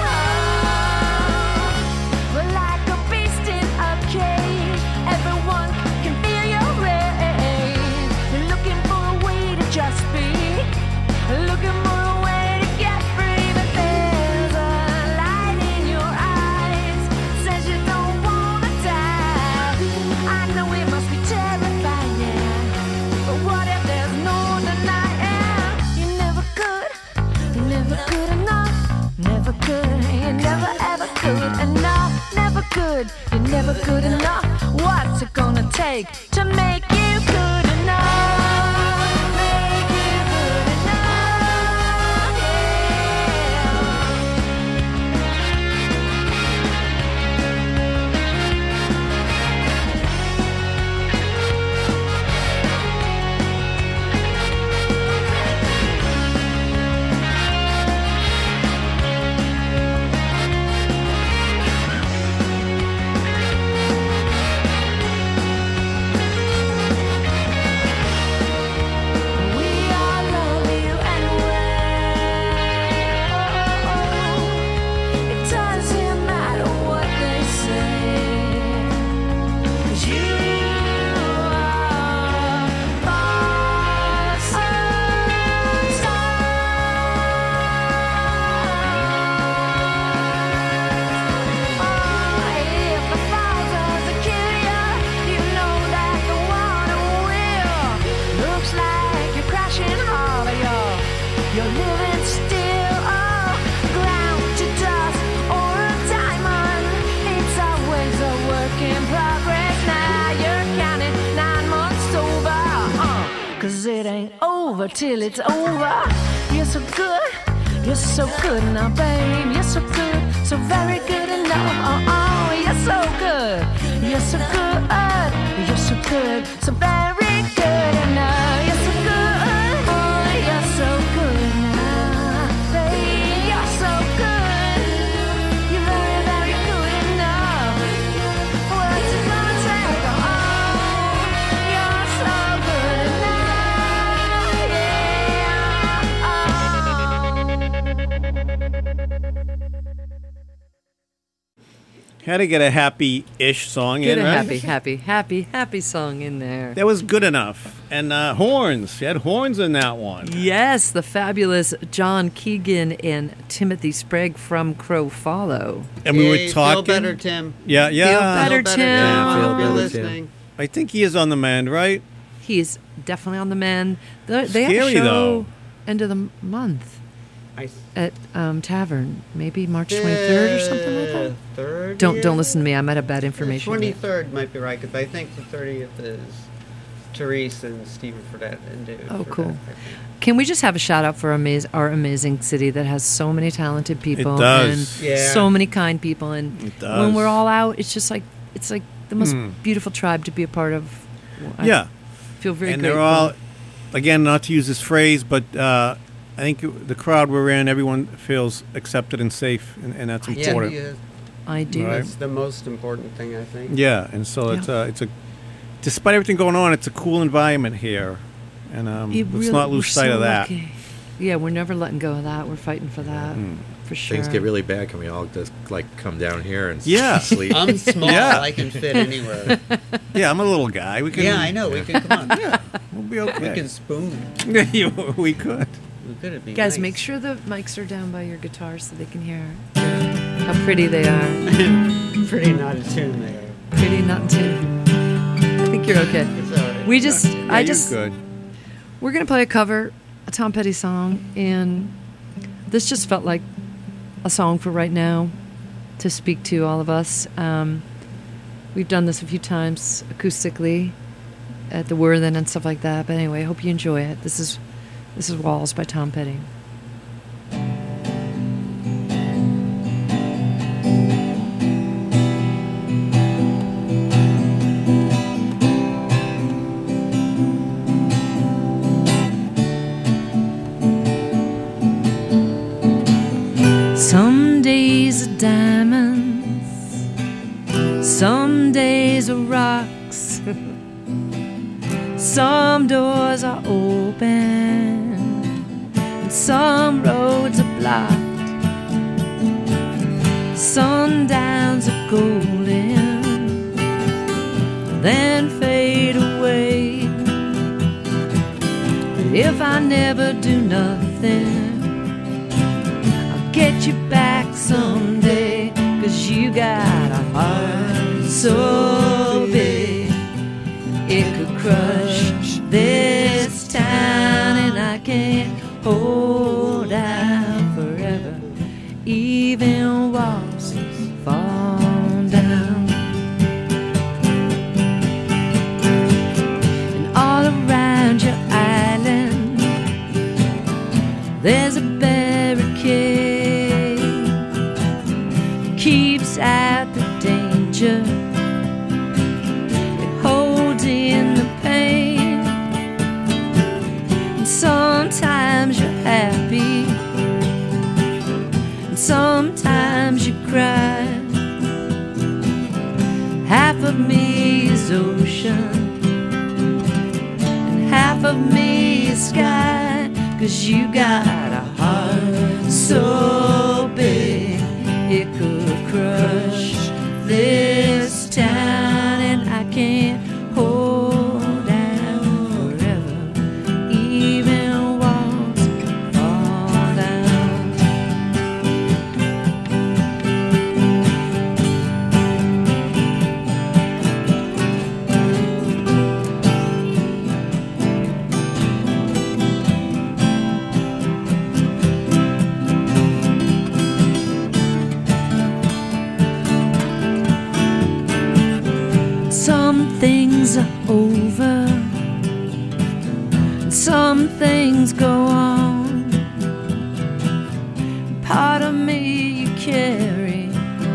Speaker 6: Well, like a beast in a cage, everyone can feel your rage. Looking for a way to just be. Looking for a way to get free, but there's a light in your eyes. Says you don't wanna die. I know it never good enough. What's it gonna take to make you good enough? Make you good enough, yeah. We all love you anyway. It doesn't matter what they say, 'cause you are if the fire doesn't kill you, you know that the water will. Looks like you're crashing harder, you're living still. Oh, ground to dust or a diamond. It's always a work in progress. Now you're counting 9 months over. 'Cause it ain't over till it's over. You're so good. You're so good now, babe. You're so good, so very good enough. Oh, you're so good. You're so good. You're so good, so very good enough. You're so good. Oh, you're so good now, babe. You're so good. You're very, very good enough. What's it gonna take? Oh, you're so good enough, yeah. Oh.
Speaker 2: Had to get a happy-ish song
Speaker 3: Get
Speaker 2: in,
Speaker 3: a
Speaker 2: right?
Speaker 3: happy song in there.
Speaker 2: That was good enough. And horns. You had horns in that one.
Speaker 3: Yes, the fabulous John Keegan and Timothy Sprague from Crow Follow.
Speaker 2: And we were
Speaker 5: Yay,
Speaker 2: talking.
Speaker 5: Feel better, Tim.
Speaker 2: Yeah, yeah.
Speaker 3: Feel better,
Speaker 5: Feel
Speaker 3: Tim.
Speaker 4: Yeah, feel
Speaker 5: If you're
Speaker 4: better,
Speaker 5: listening.
Speaker 2: I think he is on the mend, right?
Speaker 3: He's definitely on the mend. They have a
Speaker 2: Scary,
Speaker 3: show
Speaker 2: though.
Speaker 3: end of the month
Speaker 5: I
Speaker 3: at Tavern, maybe March 23rd or something like that.
Speaker 5: 30th?
Speaker 3: Don't listen to me. I might have bad
Speaker 5: The
Speaker 3: information.
Speaker 5: 23rd might be right, because I think the 30th is Therese and Stephen Fredette and David.
Speaker 3: Oh,
Speaker 5: Fredette,
Speaker 3: cool.
Speaker 5: I think.
Speaker 3: Can we just have a shout out for our amazing city that has so many talented people
Speaker 2: does.
Speaker 3: and
Speaker 5: Yeah.
Speaker 3: so many kind people, and
Speaker 2: It does.
Speaker 3: when we're all out, it's like the most
Speaker 2: Hmm.
Speaker 3: beautiful tribe to be a part of. I
Speaker 2: Yeah.
Speaker 3: feel very
Speaker 2: And
Speaker 3: grateful.
Speaker 2: they're all, again, not to use this phrase, but I think the crowd we're in, everyone feels accepted and safe, and that's
Speaker 5: Yeah,
Speaker 2: important.
Speaker 5: yeah,
Speaker 3: I do.
Speaker 2: Right.
Speaker 5: that's the most important thing, I think.
Speaker 2: Yeah, and so
Speaker 3: Yeah.
Speaker 2: it's a despite everything going on, it's a cool environment here, and let's not lose sight of that.
Speaker 3: Lucky. Yeah, we're never letting go of that. We're fighting for that, for sure.
Speaker 4: Things get really bad. Can we all just like come down here and
Speaker 2: Yeah.
Speaker 4: sleep?
Speaker 5: I'm small.
Speaker 2: Yeah.
Speaker 5: I can fit anywhere.
Speaker 2: Yeah, I'm a little guy. We can.
Speaker 5: Yeah, I know. We can come on.
Speaker 2: Yeah, we'll be okay.
Speaker 5: We can spoon.
Speaker 2: we could.
Speaker 5: We could. It'd be
Speaker 3: Guys,
Speaker 5: nice.
Speaker 3: make sure the mics are down by your guitars so they can hear how pretty they are.
Speaker 5: Pretty not a tune there.
Speaker 3: Pretty, not in tune. I think you're okay.
Speaker 5: It's all right.
Speaker 3: We just,
Speaker 2: Yeah,
Speaker 3: I just,
Speaker 2: You're good.
Speaker 3: we're gonna play a cover, a Tom Petty song, and this just felt like a song for right now to speak to all of us. We've done this a few times acoustically at the Worthen and stuff like that. But anyway, I hope you enjoy it. This is Walls by Tom Petty. Some days are diamonds, some days are rocks, some doors are open, and some roads are blocked. Sundowns are golden, then fade away. But if I never do nothing, get you back someday, 'cause you got a heart so big it could crush this town, and I can't hold out forever, even walls fall down. keeps at the danger, it holds in the pain. And sometimes you're happy, and sometimes you cry. Half of me is ocean, and half of me is sky. 'Cause you got a heart so big it could crush this town, and I can't hold out forever, even walls fall down. Some things are over, and some things go on. Part of me you carry,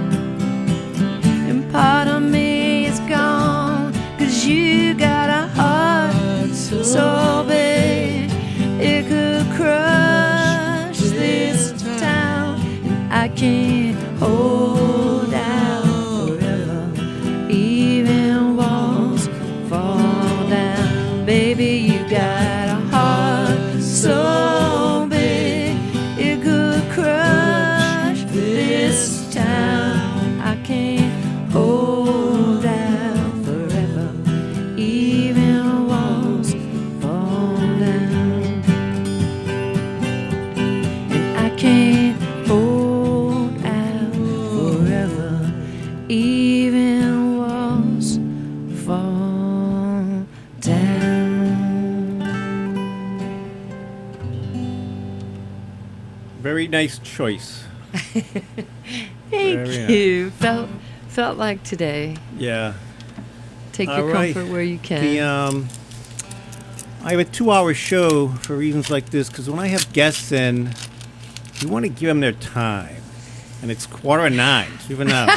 Speaker 3: and part of me is gone. 'Cause you got a heart so big it could crush this town, and I can't hold out forever, even walls fall down. Baby, you got a heart so big it could crush this town. I can't hold out forever, even walls fall down. And I can't hold out forever, even walls fall down.
Speaker 2: Very nice choice.
Speaker 3: Thank
Speaker 2: Very
Speaker 3: you. Felt like today.
Speaker 2: Yeah.
Speaker 3: Take
Speaker 2: All
Speaker 3: your
Speaker 2: right.
Speaker 3: comfort where you can.
Speaker 2: I have a 2-hour show for reasons like this because when I have guests in, you want to give them their time, and it's 8:45. So even now,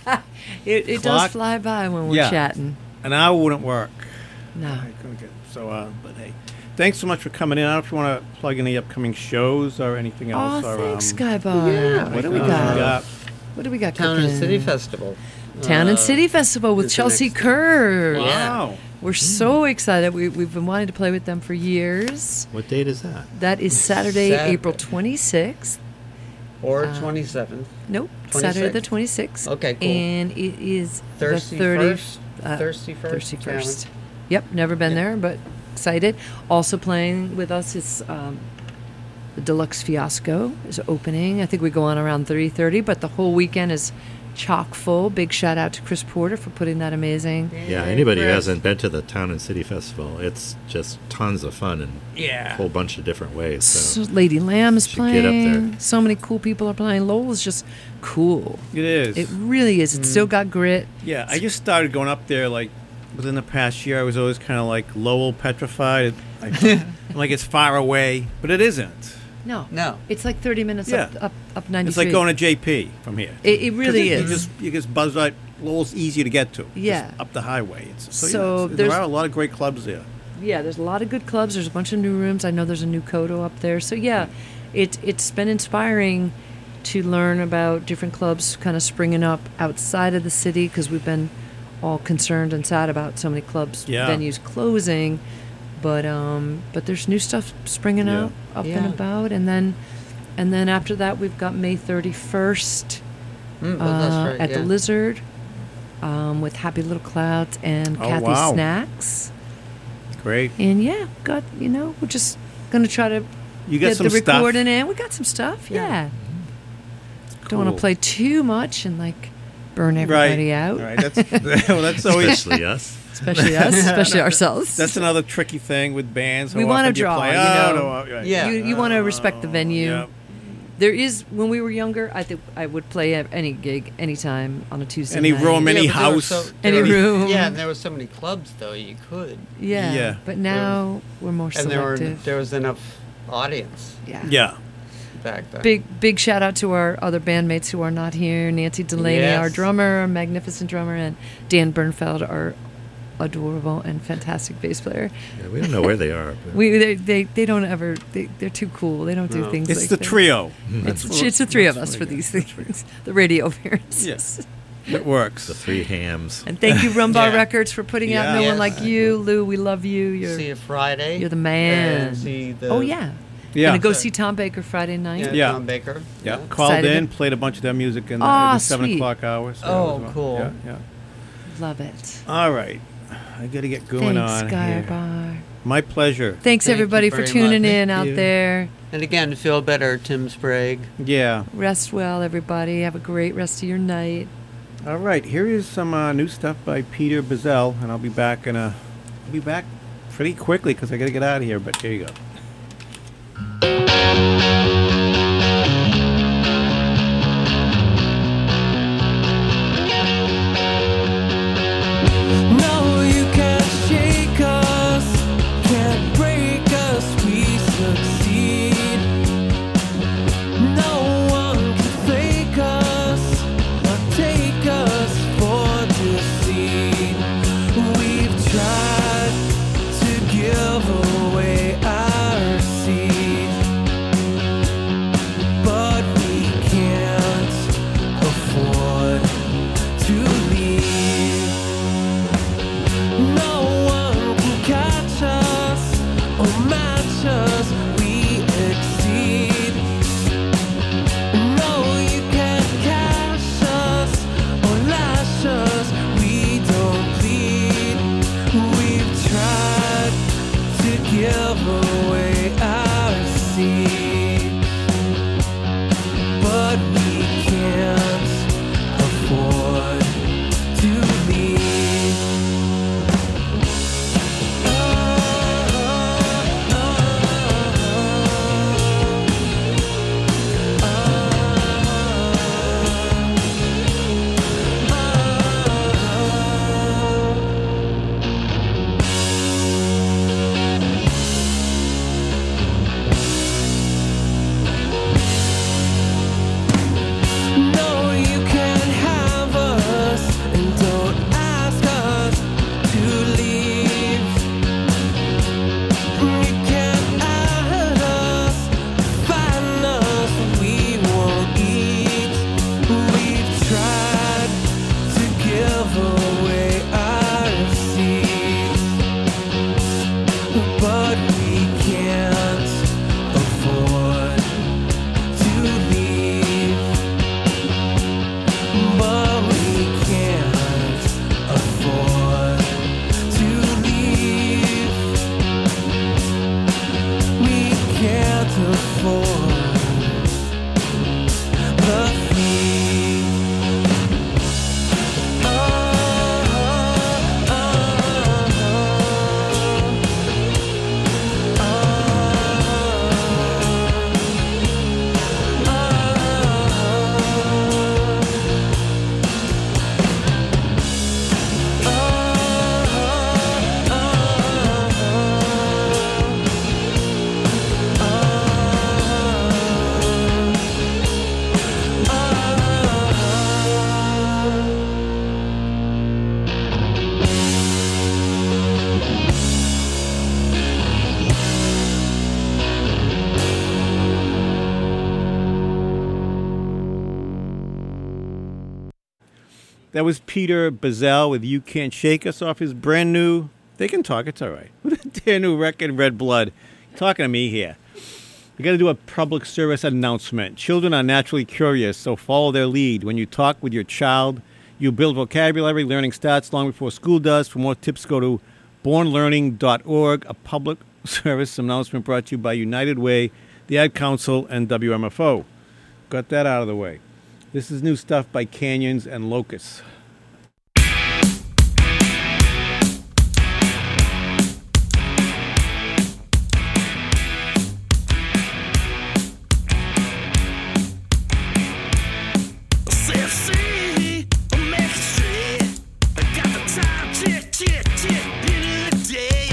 Speaker 3: it does
Speaker 2: clock-
Speaker 3: fly by when we're
Speaker 2: Yeah.
Speaker 3: chatting.
Speaker 2: an hour wouldn't work.
Speaker 3: No.
Speaker 2: I couldn't get but hey, thanks so much for coming in. I don't know if you want to plug any upcoming shows or anything
Speaker 3: Oh,
Speaker 2: else. or,
Speaker 3: thanks, Skybar.
Speaker 5: yeah,
Speaker 3: What do we
Speaker 2: anything else you
Speaker 3: got? What do we got
Speaker 5: Town
Speaker 3: cooking?
Speaker 5: and City Festival.
Speaker 3: Town and City Festival with
Speaker 5: is the
Speaker 3: Chelsea
Speaker 5: next-
Speaker 3: Kerr.
Speaker 2: Wow.
Speaker 3: We're so excited. We've been wanting to play with them for years.
Speaker 4: What date is that?
Speaker 3: That is Saturday,
Speaker 5: Saturday.
Speaker 3: April 26th.
Speaker 5: Or 27th.
Speaker 3: Nope, Saturday the
Speaker 5: 26th.
Speaker 3: 26th.
Speaker 5: Okay, cool.
Speaker 3: And it is
Speaker 5: Thirsty
Speaker 3: the 30th.
Speaker 5: First? Thirsty First?
Speaker 3: Thirsty First. Yep, never been there, but excited. Also playing with us is the Deluxe Fiasco is opening. I think we go on around 3:30, but the whole weekend is chock full. Big shout out to Chris Porter for putting that amazing.
Speaker 4: Yeah, anybody who
Speaker 5: Chris.
Speaker 4: hasn't been to the Town and City Festival, it's just tons of fun in a whole bunch of different ways. So
Speaker 3: Lady Lamb is
Speaker 4: Should get up
Speaker 3: playing.
Speaker 4: there.
Speaker 3: So many cool people are playing. Lowell is just cool.
Speaker 2: It is.
Speaker 3: It really is. It's still got grit.
Speaker 2: Yeah, I just started going up there like within the past year. I was always kind of like Lowell petrified. I'm like it's far away, but it isn't.
Speaker 3: No,
Speaker 5: No.
Speaker 3: it's like 30 minutes
Speaker 2: Yeah.
Speaker 3: up 93.
Speaker 2: It's like going to JP from here.
Speaker 3: It really
Speaker 2: 'Cause
Speaker 3: is.
Speaker 2: You just buzz right. Lowell's easy to get to.
Speaker 3: Yeah.
Speaker 2: Just up the highway.
Speaker 3: So
Speaker 2: there
Speaker 3: there's-
Speaker 2: are a lot of great clubs there.
Speaker 3: Yeah, there's a lot of good clubs. There's a bunch of new rooms. I know there's a new Kodo up there. So yeah, it's been inspiring to learn about different clubs kind of springing up outside of the city because we've been all concerned and sad about so many clubs
Speaker 2: Yeah.
Speaker 3: venues closing. But there's new stuff springing
Speaker 2: Yeah.
Speaker 3: out up
Speaker 5: Yeah.
Speaker 3: and about, and then after that we've got May 31st
Speaker 5: That's right.
Speaker 3: at
Speaker 5: yeah.
Speaker 3: the Lizard with Happy Little Clouds and
Speaker 2: Oh,
Speaker 3: Kathy
Speaker 2: wow.
Speaker 3: Snacks.
Speaker 2: Great.
Speaker 3: And yeah, we're just gonna try to
Speaker 2: You got
Speaker 3: get
Speaker 2: some
Speaker 3: the
Speaker 2: stuff.
Speaker 3: recording in. We got some stuff, yeah. Don't want
Speaker 2: Cool.
Speaker 3: to play too much and like burn everybody out,
Speaker 2: All right. That's well, that's always
Speaker 4: especially us.
Speaker 3: especially us, especially ourselves.
Speaker 2: that's another tricky thing with bands.
Speaker 3: We
Speaker 2: How
Speaker 3: wanna
Speaker 2: often do you
Speaker 3: draw,
Speaker 2: play
Speaker 3: you
Speaker 2: out,
Speaker 3: know.
Speaker 2: or- right.
Speaker 5: Yeah.
Speaker 3: you want to respect the venue.
Speaker 2: Yeah.
Speaker 3: There is when we were younger, I think I would play at any gig, anytime on a Tuesday.
Speaker 2: Any
Speaker 3: night.
Speaker 2: room, any
Speaker 5: Yeah, but there was
Speaker 2: house.
Speaker 3: Any
Speaker 5: there was-
Speaker 3: room.
Speaker 5: Yeah, and there were so many clubs though you could,
Speaker 3: Yeah,
Speaker 2: Yeah.
Speaker 3: but now we're more
Speaker 5: and
Speaker 3: selective.
Speaker 5: there was enough audience.
Speaker 3: yeah.
Speaker 2: Yeah.
Speaker 5: back then.
Speaker 3: Big shout out to our other bandmates who are not here: Nancy Delaney,
Speaker 5: Yes.
Speaker 3: our drummer, magnificent drummer, and Dan Bernfeld, our adorable and fantastic bass player.
Speaker 4: Yeah, we don't know where they are. but-
Speaker 3: They don't ever. They're too cool. They don't do
Speaker 5: No.
Speaker 3: things.
Speaker 2: It's
Speaker 3: like
Speaker 2: the
Speaker 3: that.
Speaker 2: trio.
Speaker 3: It's the three of us for these things. The radio appearances.
Speaker 2: Yes. It works.
Speaker 4: The three hams.
Speaker 3: And thank you, Rumbar
Speaker 5: Yeah.
Speaker 3: Records, for putting out No
Speaker 2: Yeah.
Speaker 3: One Like You. Lou, we love you.
Speaker 5: See you Friday.
Speaker 3: You're the man.
Speaker 5: And see the
Speaker 3: Oh yeah.
Speaker 2: Yeah.
Speaker 3: Gonna go see Tom Baker Friday night.
Speaker 2: Yeah.
Speaker 5: Tom Baker.
Speaker 2: Yeah, called
Speaker 3: Excited.
Speaker 2: in, played a bunch of their music in
Speaker 3: Aw,
Speaker 2: the 7
Speaker 3: sweet.
Speaker 2: o'clock hours.
Speaker 5: Oh, cool.
Speaker 2: Yeah, yeah.
Speaker 3: Love it.
Speaker 2: All right. I got to get going
Speaker 3: Thanks,
Speaker 2: on
Speaker 3: Guy
Speaker 2: here.
Speaker 3: Bar.
Speaker 2: My pleasure.
Speaker 3: Thanks
Speaker 5: Thank you
Speaker 3: everybody for
Speaker 5: very
Speaker 3: tuning
Speaker 5: much.
Speaker 3: in
Speaker 2: Thank
Speaker 3: out
Speaker 2: you.
Speaker 3: there.
Speaker 5: And again, feel better, Tim Sprague.
Speaker 2: Yeah.
Speaker 3: Rest well, everybody. Have a great rest of your night.
Speaker 2: All right. Here is some new stuff by Peter Bazell, and I'll be back pretty quickly because I got to get out of here. But here you go.
Speaker 1: No, you can't shake us, can't break us, we succeed. No one can fake us or take us for deceit. We've tried to give away our seed, but we can't afford to leave. No one can catch us or match us, we exceed. No, you can't cash us or lash us, we don't plead. We've tried to give away our seed, but we can't afford to leave. No, you can't have us, and don't ask us to leave. You can't add us, find us, we won't eat. We've tried to give away our seeds, but we can't afford to leave. But we can't afford to leave. We can't afford the fee.
Speaker 2: That was Peter Bazell with You Can't Shake Us off his brand new, they can talk, it's all right, their new record, Red Blood. You're talking to me here. We got to do a public service announcement. Children are naturally curious, so follow their lead. When you talk with your child, you build vocabulary. Learning starts long before school does. For more tips, go to bornlearning.org. A public service announcement brought to you by United Way, the Ad Council, and WMFO. Got that out of the way. This is new stuff by Canyons and Locusts.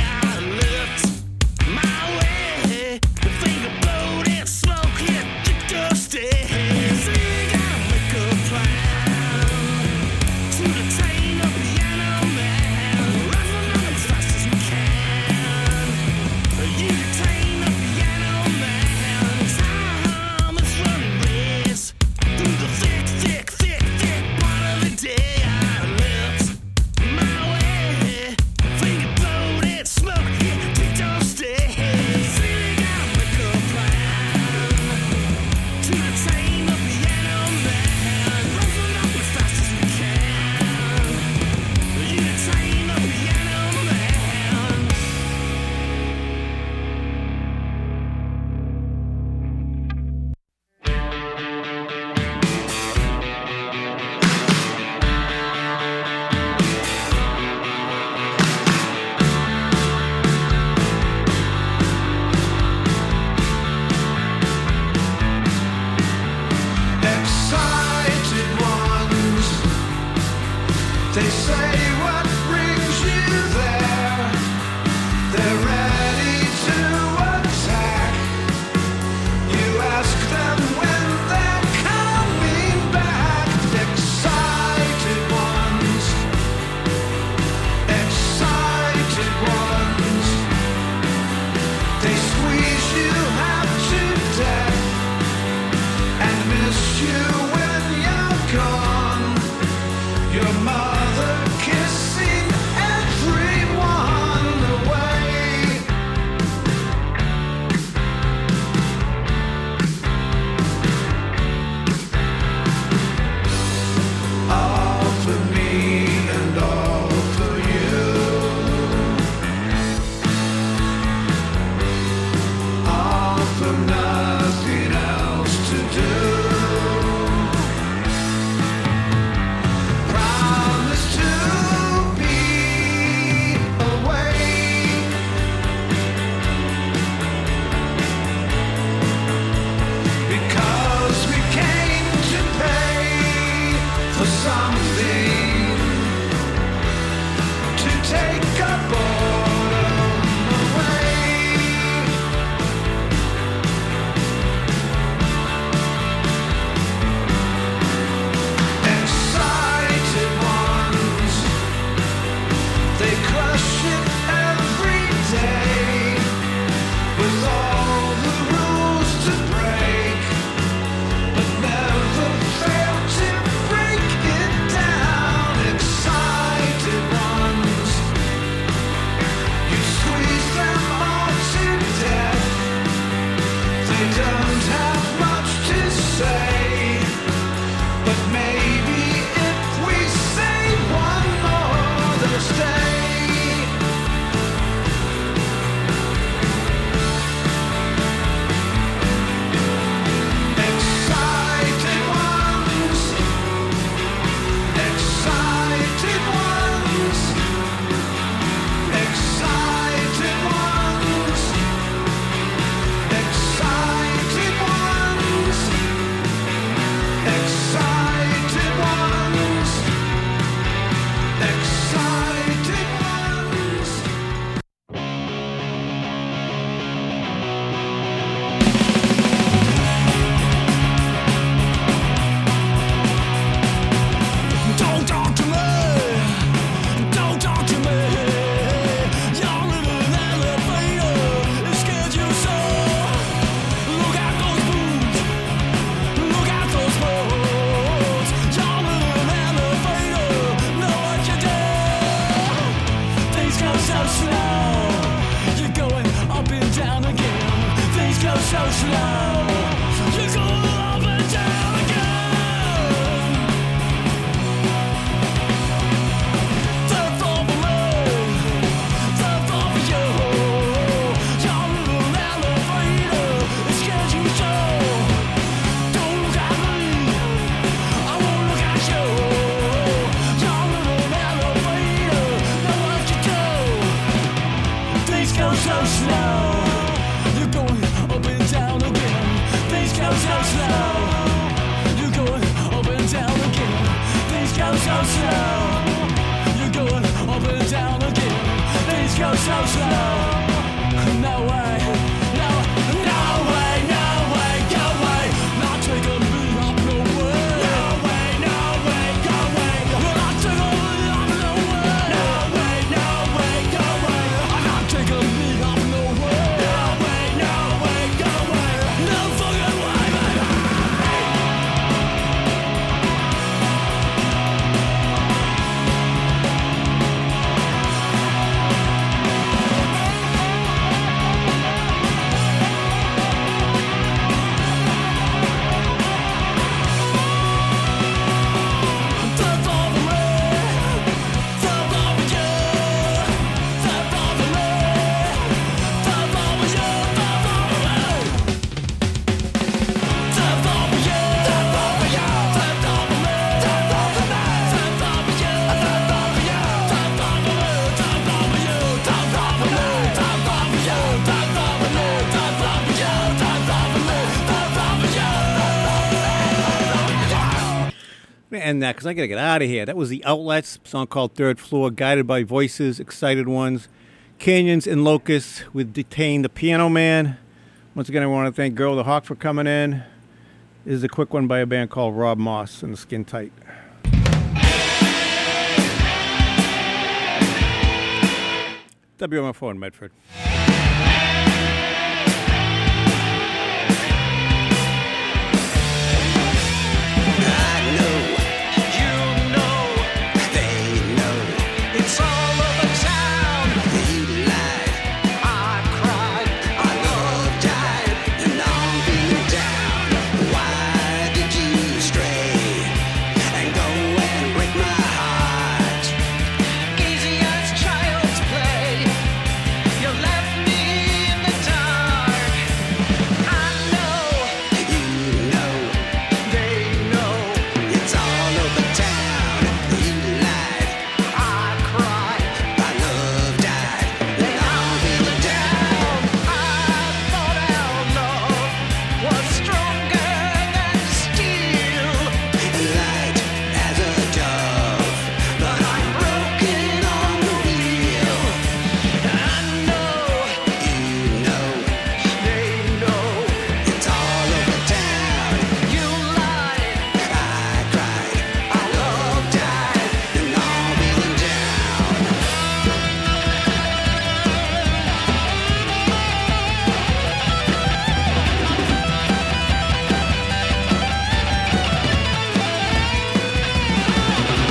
Speaker 1: My way, the finger blowed and smoke hit the
Speaker 7: They say what brings you there. They're ready to attack. You ask them when they're coming back. Excited ones. Excited ones. They squeeze you half to death and miss you when you're gone. Your mother kissing everyone away. All for me and all for you. All for nothing else to do. Promise to be awake. Because we came to pay for something, to take a boredom away. Excited ones, they crush it every day with all the rules to break, but never fail to break it down. Excited ones, you squeeze them all to death. They don't have much to say. But maybe if we say one more, they'll stay. Excited ones. Excited ones. Excited ones. Excited ones. Excited ones. Excited ones. Don't talk to me. Don't talk to me. Your little elevator, it scared you so. Look at those boots. Look at those boats. Your little elevator, know what you do. Things go so slow. You're going up and down again. Things go so slow. You're going up and down again. They're for me. They're for you. Your little elevator, it scares you so. Don't look at me. I won't look at you. Your little elevator, know what you do. Things go so slow. You're going up and down again. Things go so slow. You're going up and down again. Things go so slow. You're going up and down again. Things go so slow. No way. No way. No way. Go away. Not taking me up no way. No way. No way. Go away. Not taking me up no way. No way. No way. Go away. I'm not taking me up no way. No way. No way. Go away. No fucking way, baby.
Speaker 2: end that because I got to get out of here. That was The Outlets, song called Third Floor, Guided by Voices, Excited Ones, Canyons and Locusts with Detain the Piano Man. Once again, I want to thank Girl the Hawk for coming in. This is a quick one by a band called Rob Moss and the Skin Tight. WMFO in Medford.